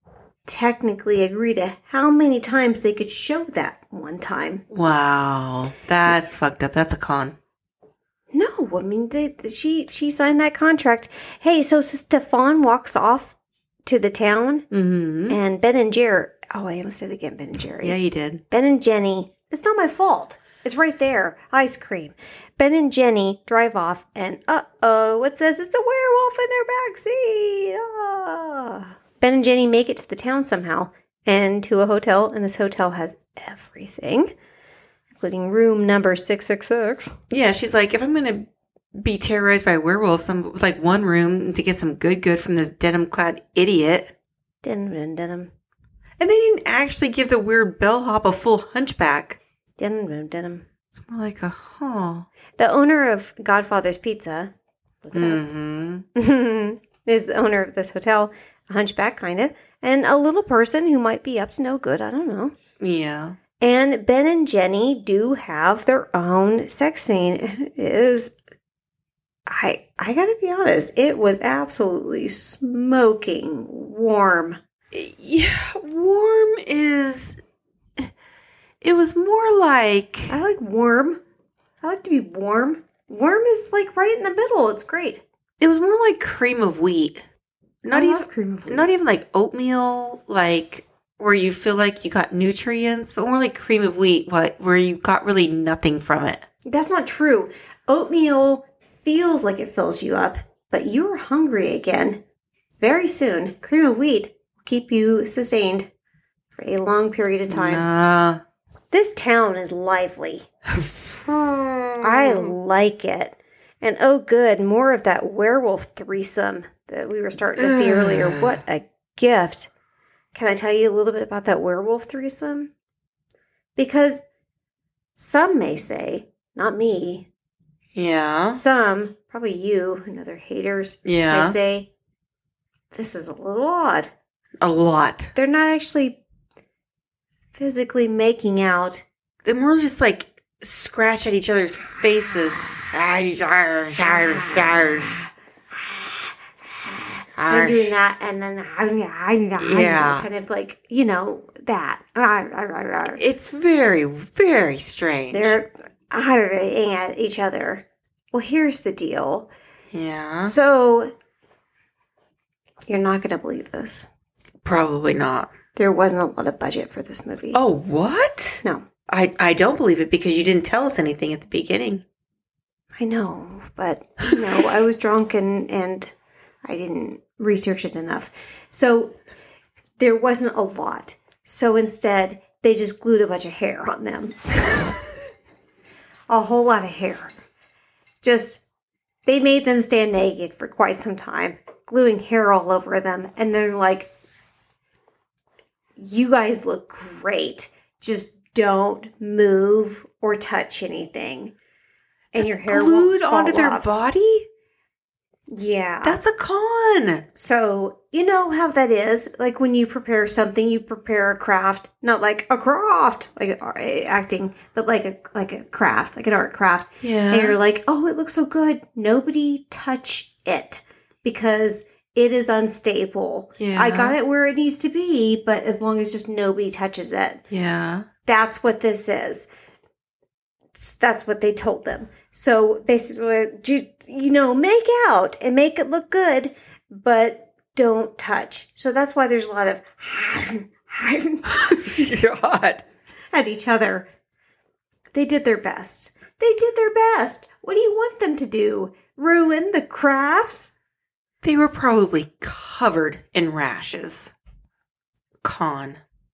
technically agree to how many times they could show that one time. Wow. That's fucked up. That's a con. No, I mean, they, she she signed that contract. Hey, so Stefan walks off to the town, Mm-hmm. and Ben and Jerry. Oh, I almost said again, Ben and Jerry. Yeah, you did. Ben and Jenny. It's not my fault. It's right there. Ice cream. Ben and Jenny drive off, and uh-oh, it says it's a werewolf in their backseat. Ah. Ben and Jenny make it to the town somehow, and to a hotel, and this hotel has everything, including room number six six six. Yeah, she's like, if I'm going to be terrorized by werewolves, some like one room to get some good good from this denim-clad idiot. Denim, denim, denim. And they didn't actually give the weird bellhop a full hunchback. Denim, denim, denim. It's more like a, huh. The owner of Godfather's Pizza, look it up, Mm-hmm. is the owner of this hotel, a hunchback kind of, and a little person who might be up to no good. I don't know. Yeah. And Ben and Jenny do have their own sex scene. It is, I I gotta be honest, it was absolutely smoking warm. Yeah, warm is... It was more like... I like warm. I like to be warm. Warm is like right in the middle. It's great. It was more like cream of wheat. Not I even love cream of wheat. Not even like oatmeal, like where you feel like you got nutrients, but more like cream of wheat, what where you got really nothing from it. That's not true. Oatmeal feels like it fills you up, but you're hungry again. Very soon, cream of wheat will keep you sustained for a long period of time. Nah. This town is lively. I like it. And oh good, more of that werewolf threesome that we were starting to see earlier. What a gift. Can I tell you a little bit about that werewolf threesome? Because some may say, not me, Yeah. some, probably you and other haters, Yeah. may say, this is a little odd. A lot. They're not actually physically making out. They're more just like scratch at each other's faces. They're doing that, and then Yeah. kind of like, you know, that. It's very, very strange. They're aiming at each other. Well, here's the deal. Yeah. So, you're not going to believe this. Probably not. There wasn't a lot of budget for this movie. Oh, what? No. I, I don't believe it because you didn't tell us anything at the beginning. I know, but, you know, I was drunk and, and I didn't research it enough. So, there wasn't a lot. So, instead, they just glued a bunch of hair on them. A whole lot of hair. Just, they made them stand naked for quite some time, gluing hair all over them. And they're like, you guys look great. Just don't move or touch anything. And That's your hair glued won't fall onto their off. body? Yeah. That's a con. So, you know how that is? Like when you prepare something, you prepare a craft, not like a craft, like uh, acting, but like a like a craft, like an art craft. Yeah. And you're like, oh, it looks so good. Nobody touch it because it is unstable. Yeah. I got it where it needs to be, but as long as just nobody touches it. Yeah. That's what this is. That's what they told them. So basically, just, you know, make out and make it look good, but don't touch. So that's why there's a lot of God. at each other. They did their best. They did their best. What do you want them to do? Ruin the crafts? They were probably covered in rashes. Con.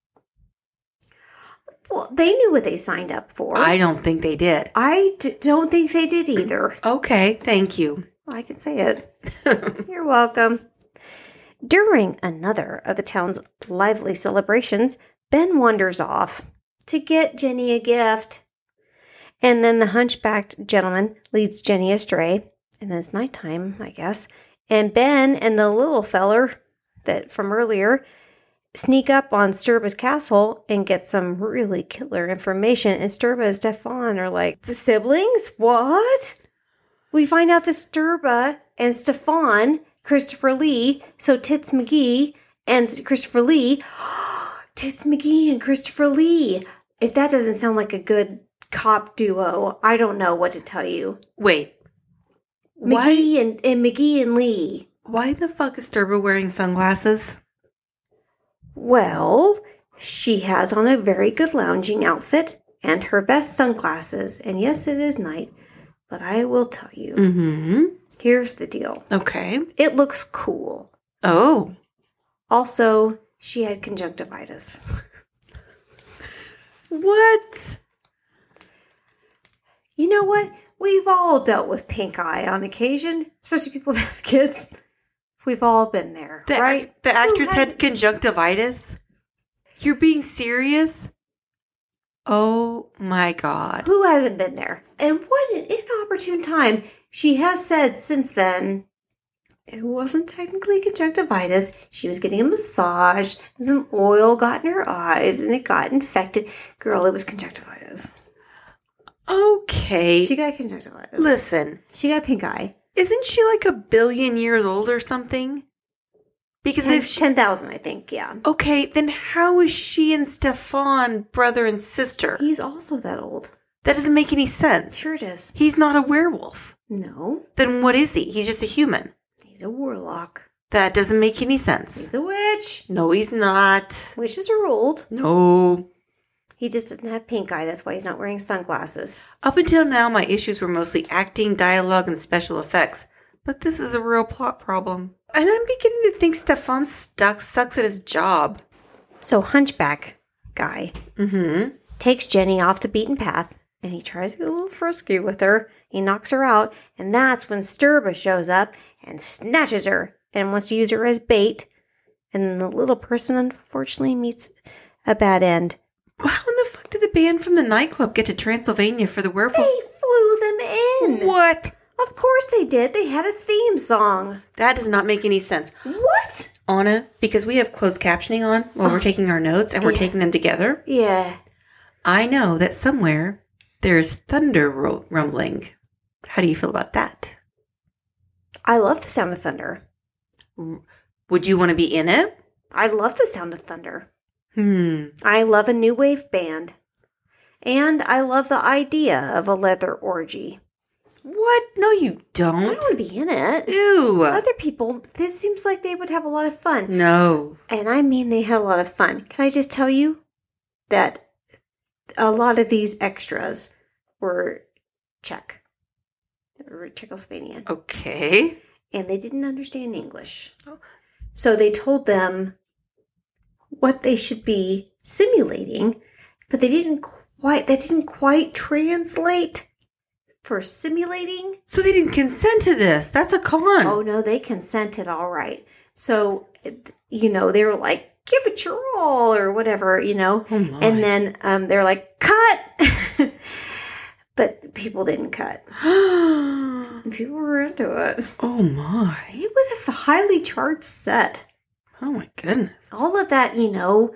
Well, they knew what they signed up for. I don't think they did. I d- don't think they did either. Okay, thank you. I can say it. You're welcome. During another of the town's lively celebrations, Ben wanders off to get Jenny a gift. And then the hunchbacked gentleman leads Jenny astray. And then it's nighttime, I guess. And Ben and the little feller that from earlier sneak up on Sturba's castle and get some really killer information. And Sturba and Stefan are like, siblings? What? We find out that Sturba and Stefan, Christopher Lee, so Tits McGee, And Christopher Lee, Tits McGee and Christopher Lee. If that doesn't sound like a good cop duo, I don't know what to tell you. Wait. Why, McGee and, and McGee and Lee. why the fuck is Sturba wearing sunglasses? Well, she has on a very good lounging outfit and her best sunglasses. And yes, it is night, but I will tell you. Mm-hmm. Here's the deal. Okay. It looks cool. Oh. Also, she had conjunctivitis. What? You know what? We've all dealt with pink eye on occasion, especially people that have kids. We've all been there, The, right? The actress Who had hasn't? conjunctivitis? You're being serious? Oh my God. Who hasn't been there? And what an inopportune time. She has said since then, it wasn't technically conjunctivitis. She was getting a massage, and some oil got in her eyes, and it got infected. Girl, it was conjunctivitis. Okay. She got conjunctivitis. Listen, She got pink eye. isn't she like a billion years old or something? Because if she, ten thousand, I think, yeah. okay, then how is she and Stefan brother and sister? He's also that old. That doesn't make any sense. Sure it is. He's not a werewolf. No, Then what is he? He's just a human. he's a warlock. That doesn't make any sense. He's a witch. No, he's not. Witches are old. No. He just doesn't have pink eye. That's why he's not wearing sunglasses. Up until now, my issues were mostly acting, dialogue, and special effects. But this is a real plot problem. And I'm beginning to think Stefan stuck sucks at his job. So Hunchback guy Mm-hmm. takes Jenny off the beaten path, and he tries to get a little frisky with her. He knocks her out, and that's when Sturba shows up and snatches her and wants to use her as bait. And then the little person unfortunately meets a bad end. How in the fuck did the band from the nightclub get to Transylvania for the werewolf? They flew them in. What? Of course they did. They had a theme song. That does not make any sense. What? Anna, because we have closed captioning on while we're taking our notes and we're Yeah. taking them together, Yeah. I know that somewhere there's thunder ro- rumbling. How do you feel about that? I love the sound of thunder. Would you want to be in it? I love the sound of thunder. Hmm. I love a new wave band. And I love the idea of a leather orgy. What? No, you I don't. don't want to be in it. Ew. Other people, this seems like they would have a lot of fun. No. And I mean they had a lot of fun. Can I just tell you that a lot of these extras were Czech. They were Czechoslovakian. Okay. And they didn't understand English. So they told them what they should be simulating, but they didn't quite, that didn't quite translate for simulating. So they didn't consent to this. That's a con. Oh no, they consented all right. So, you know, they were like, give it your all or whatever, you know. Oh, my. And then um, they're like, cut. But people didn't cut. And people were into it. Oh my. It was a highly charged set. Oh my goodness. All of that, you know,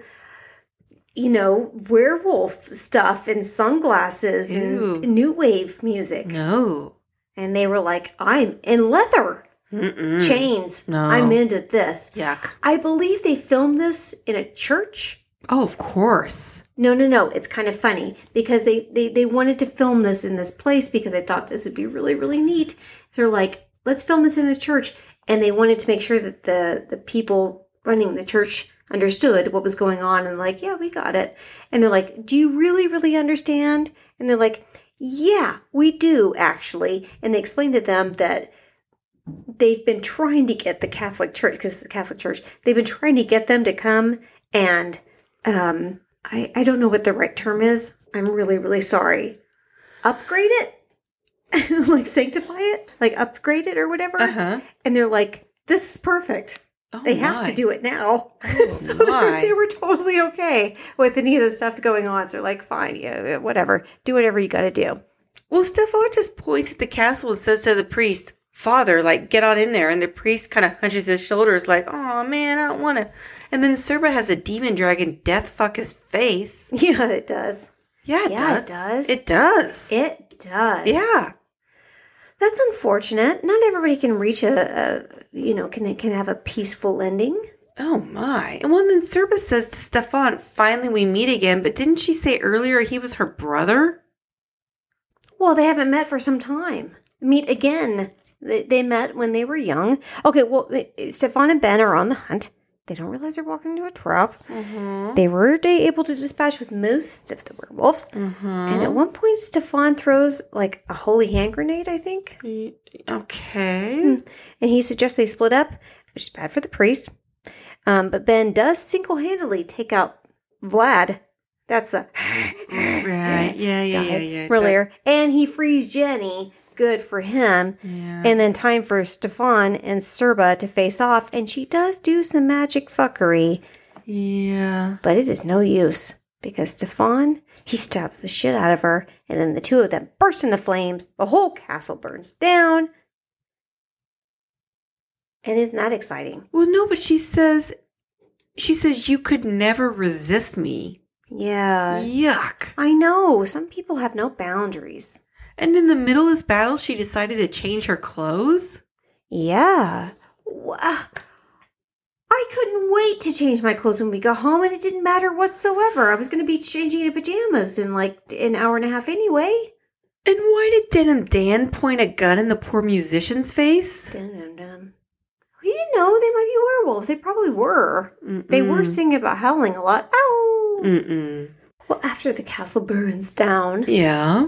you know, werewolf stuff and sunglasses Ew. and new wave music. No. And they were like, I'm in leather. Mm-mm. Chains. No. I'm into this. Yuck. I believe they filmed this in a church. Oh, of course. No, no, no. It's kind of funny because they, they, they wanted to film this in this place because they thought this would be really, really neat. They're like, let's film this in this church. And they wanted to make sure that the, the people running the church understood what was going on and like, yeah, we got it. And they're like, do you really, really understand? And they're like, yeah, we do actually. And they explained to them that they've been trying to get the Catholic Church, because it's a Catholic church, they've been trying to get them to come and, um, I, I don't know what the right term is. I'm really, really sorry. Upgrade it? Like sanctify it? Like upgrade it or whatever? Uh-huh. And they're like, this is perfect. Oh, They have my. to do it now. Oh, so they were, my. they were totally okay with any of the stuff going on. So they're like, fine, yeah, whatever. Do whatever you got to do. Well, Stefan just points at the castle and says to the priest, Father, like, get on in there. And the priest kind of hunches his shoulders like, oh, man, I don't want to. And then Serba has a demon dragon death fuck his face. Yeah, it does. Yeah, it Yeah, does. it does. It does. It does. Yeah. That's unfortunate. Not everybody can reach a, a you know, can can have a peaceful ending. Oh my. And well, then Serba says to Stefan, finally we meet again, but didn't she say earlier he was her brother? Well, they haven't met for some time. Meet again. They, they met when they were young. Okay, well, they, Stefan and Ben are on the hunt. They don't realize they're walking into a trap. Mm-hmm. They were able to dispatch with most of the werewolves. Mm-hmm. And at one point, Stefan throws like a holy hand grenade, I think. Okay. And he suggests they split up, which is bad for the priest. Um, but Ben does single-handedly take out Vlad. That's the... Right. Yeah, yeah, yeah, yeah. Earlier. And he frees Jenny. Good for him. Yeah. And then time for Stefan and Serba to face off. And she does do some magic fuckery. Yeah. But it is no use. Because Stefan, he stabs the shit out of her. And then the two of them burst into flames. The whole castle burns down. And isn't that exciting? Well, no, but she says, she says, you could never resist me. Yeah. Yuck. I know. Some people have no boundaries. And in the middle of this battle, she decided to change her clothes? Yeah. I couldn't wait to change my clothes when we got home, and it didn't matter whatsoever. I was going to be changing into pajamas in like an hour and a half anyway. And why did Denim Dan point a gun in the poor musician's face? Dun-dun-dun. We didn't know they might be werewolves. They probably were. Mm-mm. They were singing about howling a lot. Ow! Mm-mm. Well, after the castle burns down, Yeah.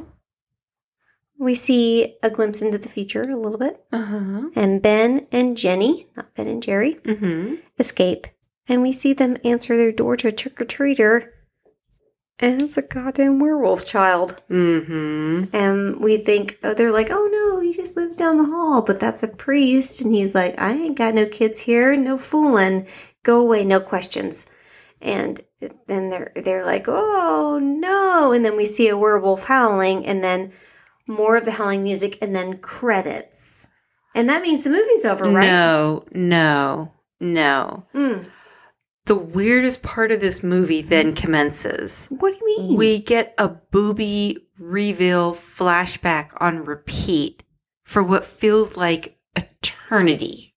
we see a glimpse into the future a little bit. Uh-huh. And Ben and Jenny, not Ben and Jerry, Mm-hmm. escape. And we see them answer their door to a trick-or-treater. And it's a goddamn werewolf child. Mm-hmm. And we think, oh, they're like, oh no, he just lives down the hall. But that's a priest. And he's like, I ain't got no kids here. No fooling. Go away, no questions. And then they're, they're like, oh no. And then we see a werewolf howling. And then more of the howling music. And then credits. And that means the movie's over, right? No, no, no. Mm. The weirdest part of this movie then commences. What do you mean? We get a booby reveal flashback on repeat for what feels like eternity.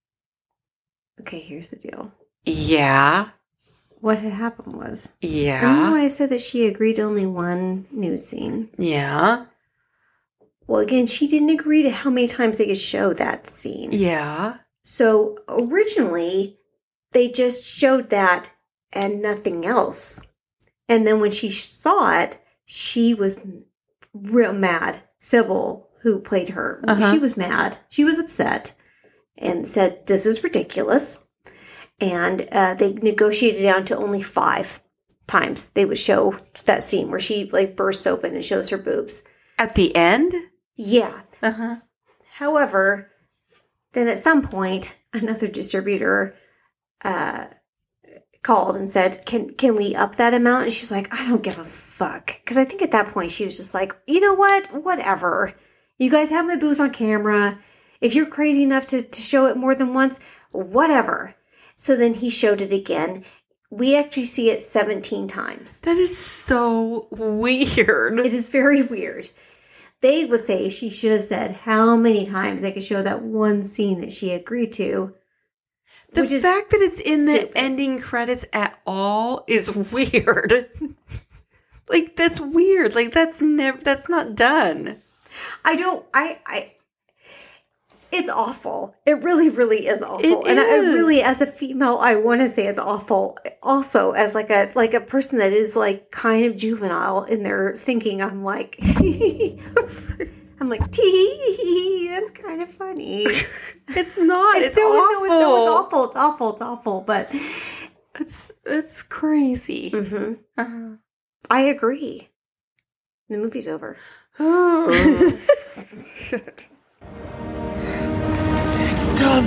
Okay, here's the deal. Yeah. What had happened was, remember Yeah. when I said that she agreed to only one nude scene? Yeah. Well, again, she didn't agree to how many times they could show that scene. Yeah. So originally, they just showed that and nothing else. And then when she saw it, she was real mad. Sybil, who played her, Uh-huh. she was mad. She was upset and said, this is ridiculous. And uh, they negotiated down to only five times they would show that scene where she like bursts open and shows her boobs. At the end? Yeah. Uh-huh. However, then at some point, another distributor uh, called and said, can can we up that amount? And she's like, I don't give a fuck. Because I think at that point she was just like, you know what? Whatever. You guys have my boobs on camera. If you're crazy enough to, to show it more than once, whatever. So then he showed it again. We actually see it seventeen times. That is so weird. It is very weird. They would say she should have said how many times they could show that one scene that she agreed to. The which is fact that it's in stupid. the ending credits at all is weird. Like, that's weird. Like, that's never, that's not done. I don't, I, I, it's awful. It really, really is awful. It and I is. really, as a female, I want to say it's awful. Also, as like a, like a person that is like kind of juvenile in their thinking, I'm like, I'm like, tee, that's kind of funny. It's not. It's no, awful. No, it's, no, it's awful. It's awful. It's awful. But It's, it's crazy. mhm. Uh-huh. I agree. The movie's over. It's done.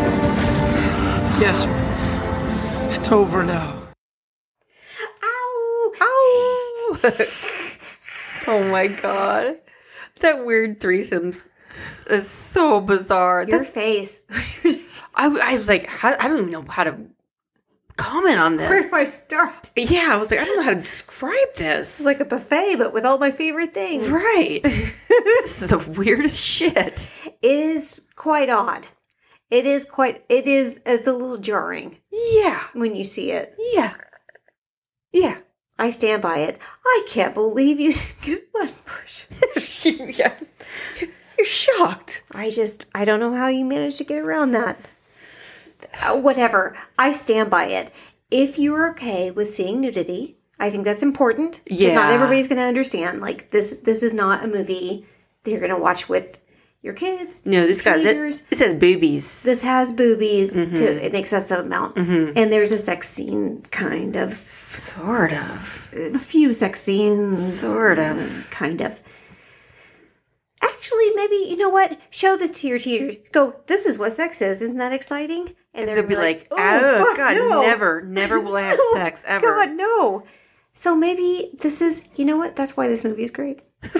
Yes. It's over now. Ow! Ow! Oh my god. That weird threesome is so bizarre. Your That's, face. I, I was like, how, I don't even know how to comment on Where this. do I start? Yeah, I was like, I don't know how to describe this. It's like a buffet, but with all my favorite things. right. This is the weirdest shit. It is quite odd. It is quite, it is, it's a little jarring Yeah. when you see it. Yeah. Yeah. I stand by it. I can't believe you didn't get butt push. yeah. You're shocked. I just, I don't know how you managed to get around that. Uh, whatever. I stand by it. If you're okay with seeing nudity, I think that's important. Because Yeah. not everybody's going to understand. Like, this This is not a movie that you're going to watch with your kids. No, this guy's it. teenagers. It says boobies. This has boobies Mm-hmm. to an excessive amount. And there's a sex scene, kind of. Sort of. A few sex scenes. Sort of. Kind of. Actually, maybe, you know what? Show this to your teachers. Go, this is what sex is. Isn't that exciting? And They'll be like, oh, fuck, God, no." never, never will I have No, sex ever. God, no. So maybe this is, you know what? That's why this movie is great.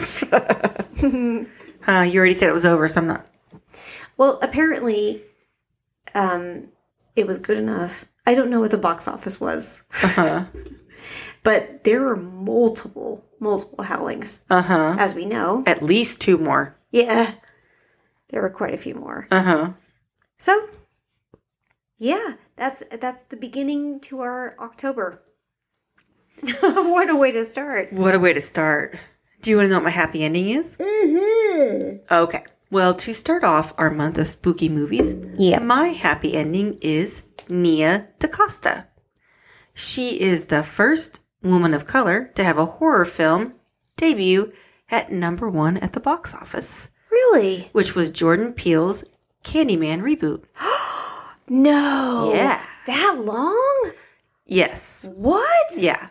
Uh, you already said it was over, so I'm not. Well, apparently, um, it was good enough. I don't know what the box office was. Uh-huh. But there were multiple, multiple howlings, Uh-huh. as we know. At least two more. Yeah. There were quite a few more. Uh-huh. So, yeah, that's that's the beginning to our October. What a way to start. What a way to start. Do you want to know what my happy ending is? Mm-hmm. Okay. Well, to start off our month of spooky movies, Yeah. my happy ending is Nia DaCosta. She is the first woman of color to have a horror film debut at number one at the box office, Really? which was Jordan Peele's Candyman reboot. No. Yeah. That long? Yes. What? Yeah.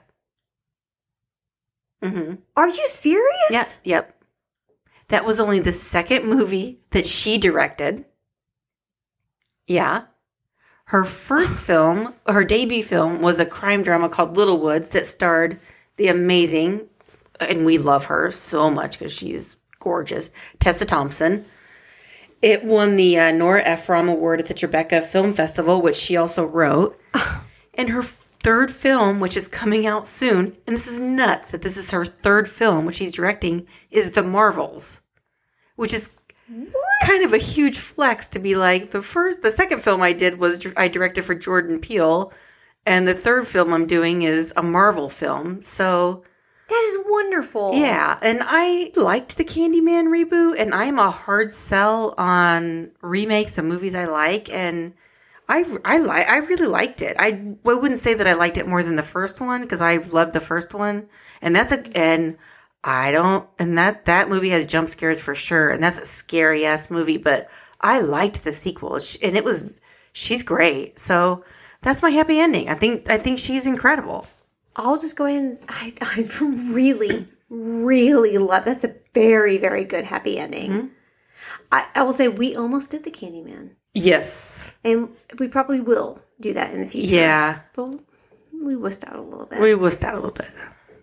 Mm-hmm. Are you serious? Yep. Yep. That was only the second movie that she directed. Yeah. Her first film, her debut film, was a crime drama called Little Woods that starred the amazing, and we love her so much because she's gorgeous, Tessa Thompson. It won the uh, Nora Ephron Award at the Tribeca Film Festival, which she also wrote. And her third film, which is coming out soon, and this is nuts that this is her third film, which she's directing, is The Marvels, which is kind of a huge flex to be like, the first, the second film I did was I directed for Jordan Peele, and the third film I'm doing is a Marvel film. So That is wonderful. yeah, and I liked the Candyman reboot, and I'm a hard sell on remakes of movies I like, and I I like I really liked it. I, I wouldn't say that I liked it more than the first one because I loved the first one, and that's a and I don't and that that movie has jump scares for sure, and that's a scary ass movie. But I liked the sequel, and it was she's great. So that's my happy ending. I think I think she's incredible. I'll just go ahead and I, I really, really love that's a very, very good happy ending. Mm-hmm. I, I will say we almost did the Candyman. Yes. And we probably will do that in the future. Yeah. But we wussed out a little bit. We wussed out a little bit.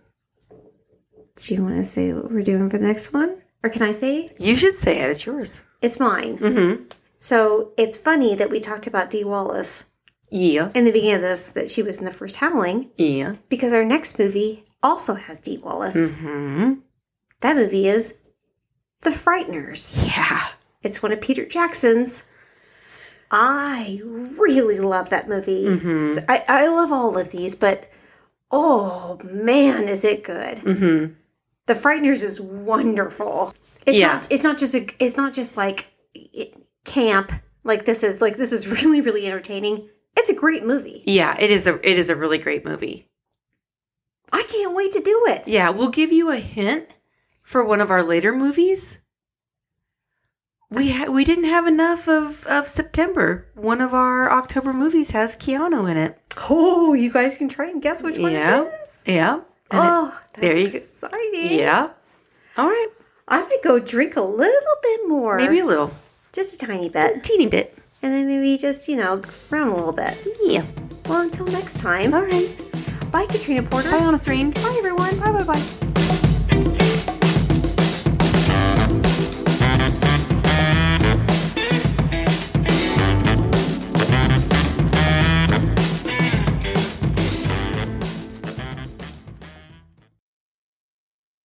Do you want to say what we're doing for the next one? Or can I say? You should say it. It's yours. It's mine. Mm-hmm. So it's funny that we talked about Dee Wallace Yeah. in the beginning of this, that she was in the first Howling, Yeah. because our next movie also has Dee Wallace. Mm-hmm. That movie is The Frighteners. Yeah. It's one of Peter Jackson's. I really love that movie. Mm-hmm. So I, I love all of these, but oh man, is it good. Mm-hmm. The Frighteners is wonderful. It's Yeah. not it's not just a it's not just like it, camp like this is like this is really really entertaining. It's a great movie. Yeah, it is a it is a really great movie. I can't wait to do it. Yeah, we'll give you a hint for one of our later movies. We ha- we didn't have enough of, of September. One of our October movies has Keanu in it. Oh, you guys can try and guess which one Yeah, it is. yeah. And Oh, that's there you go. exciting. it, yeah. All right, I'm gonna go drink a little bit more. maybe a little, just a tiny a bit. teeny bit. And then maybe just, you know, around a little bit. Yeah. Well, until next time. All right. Bye, Katrina Porter. Bye, Honest Rain. Bye, everyone. Bye, bye, bye.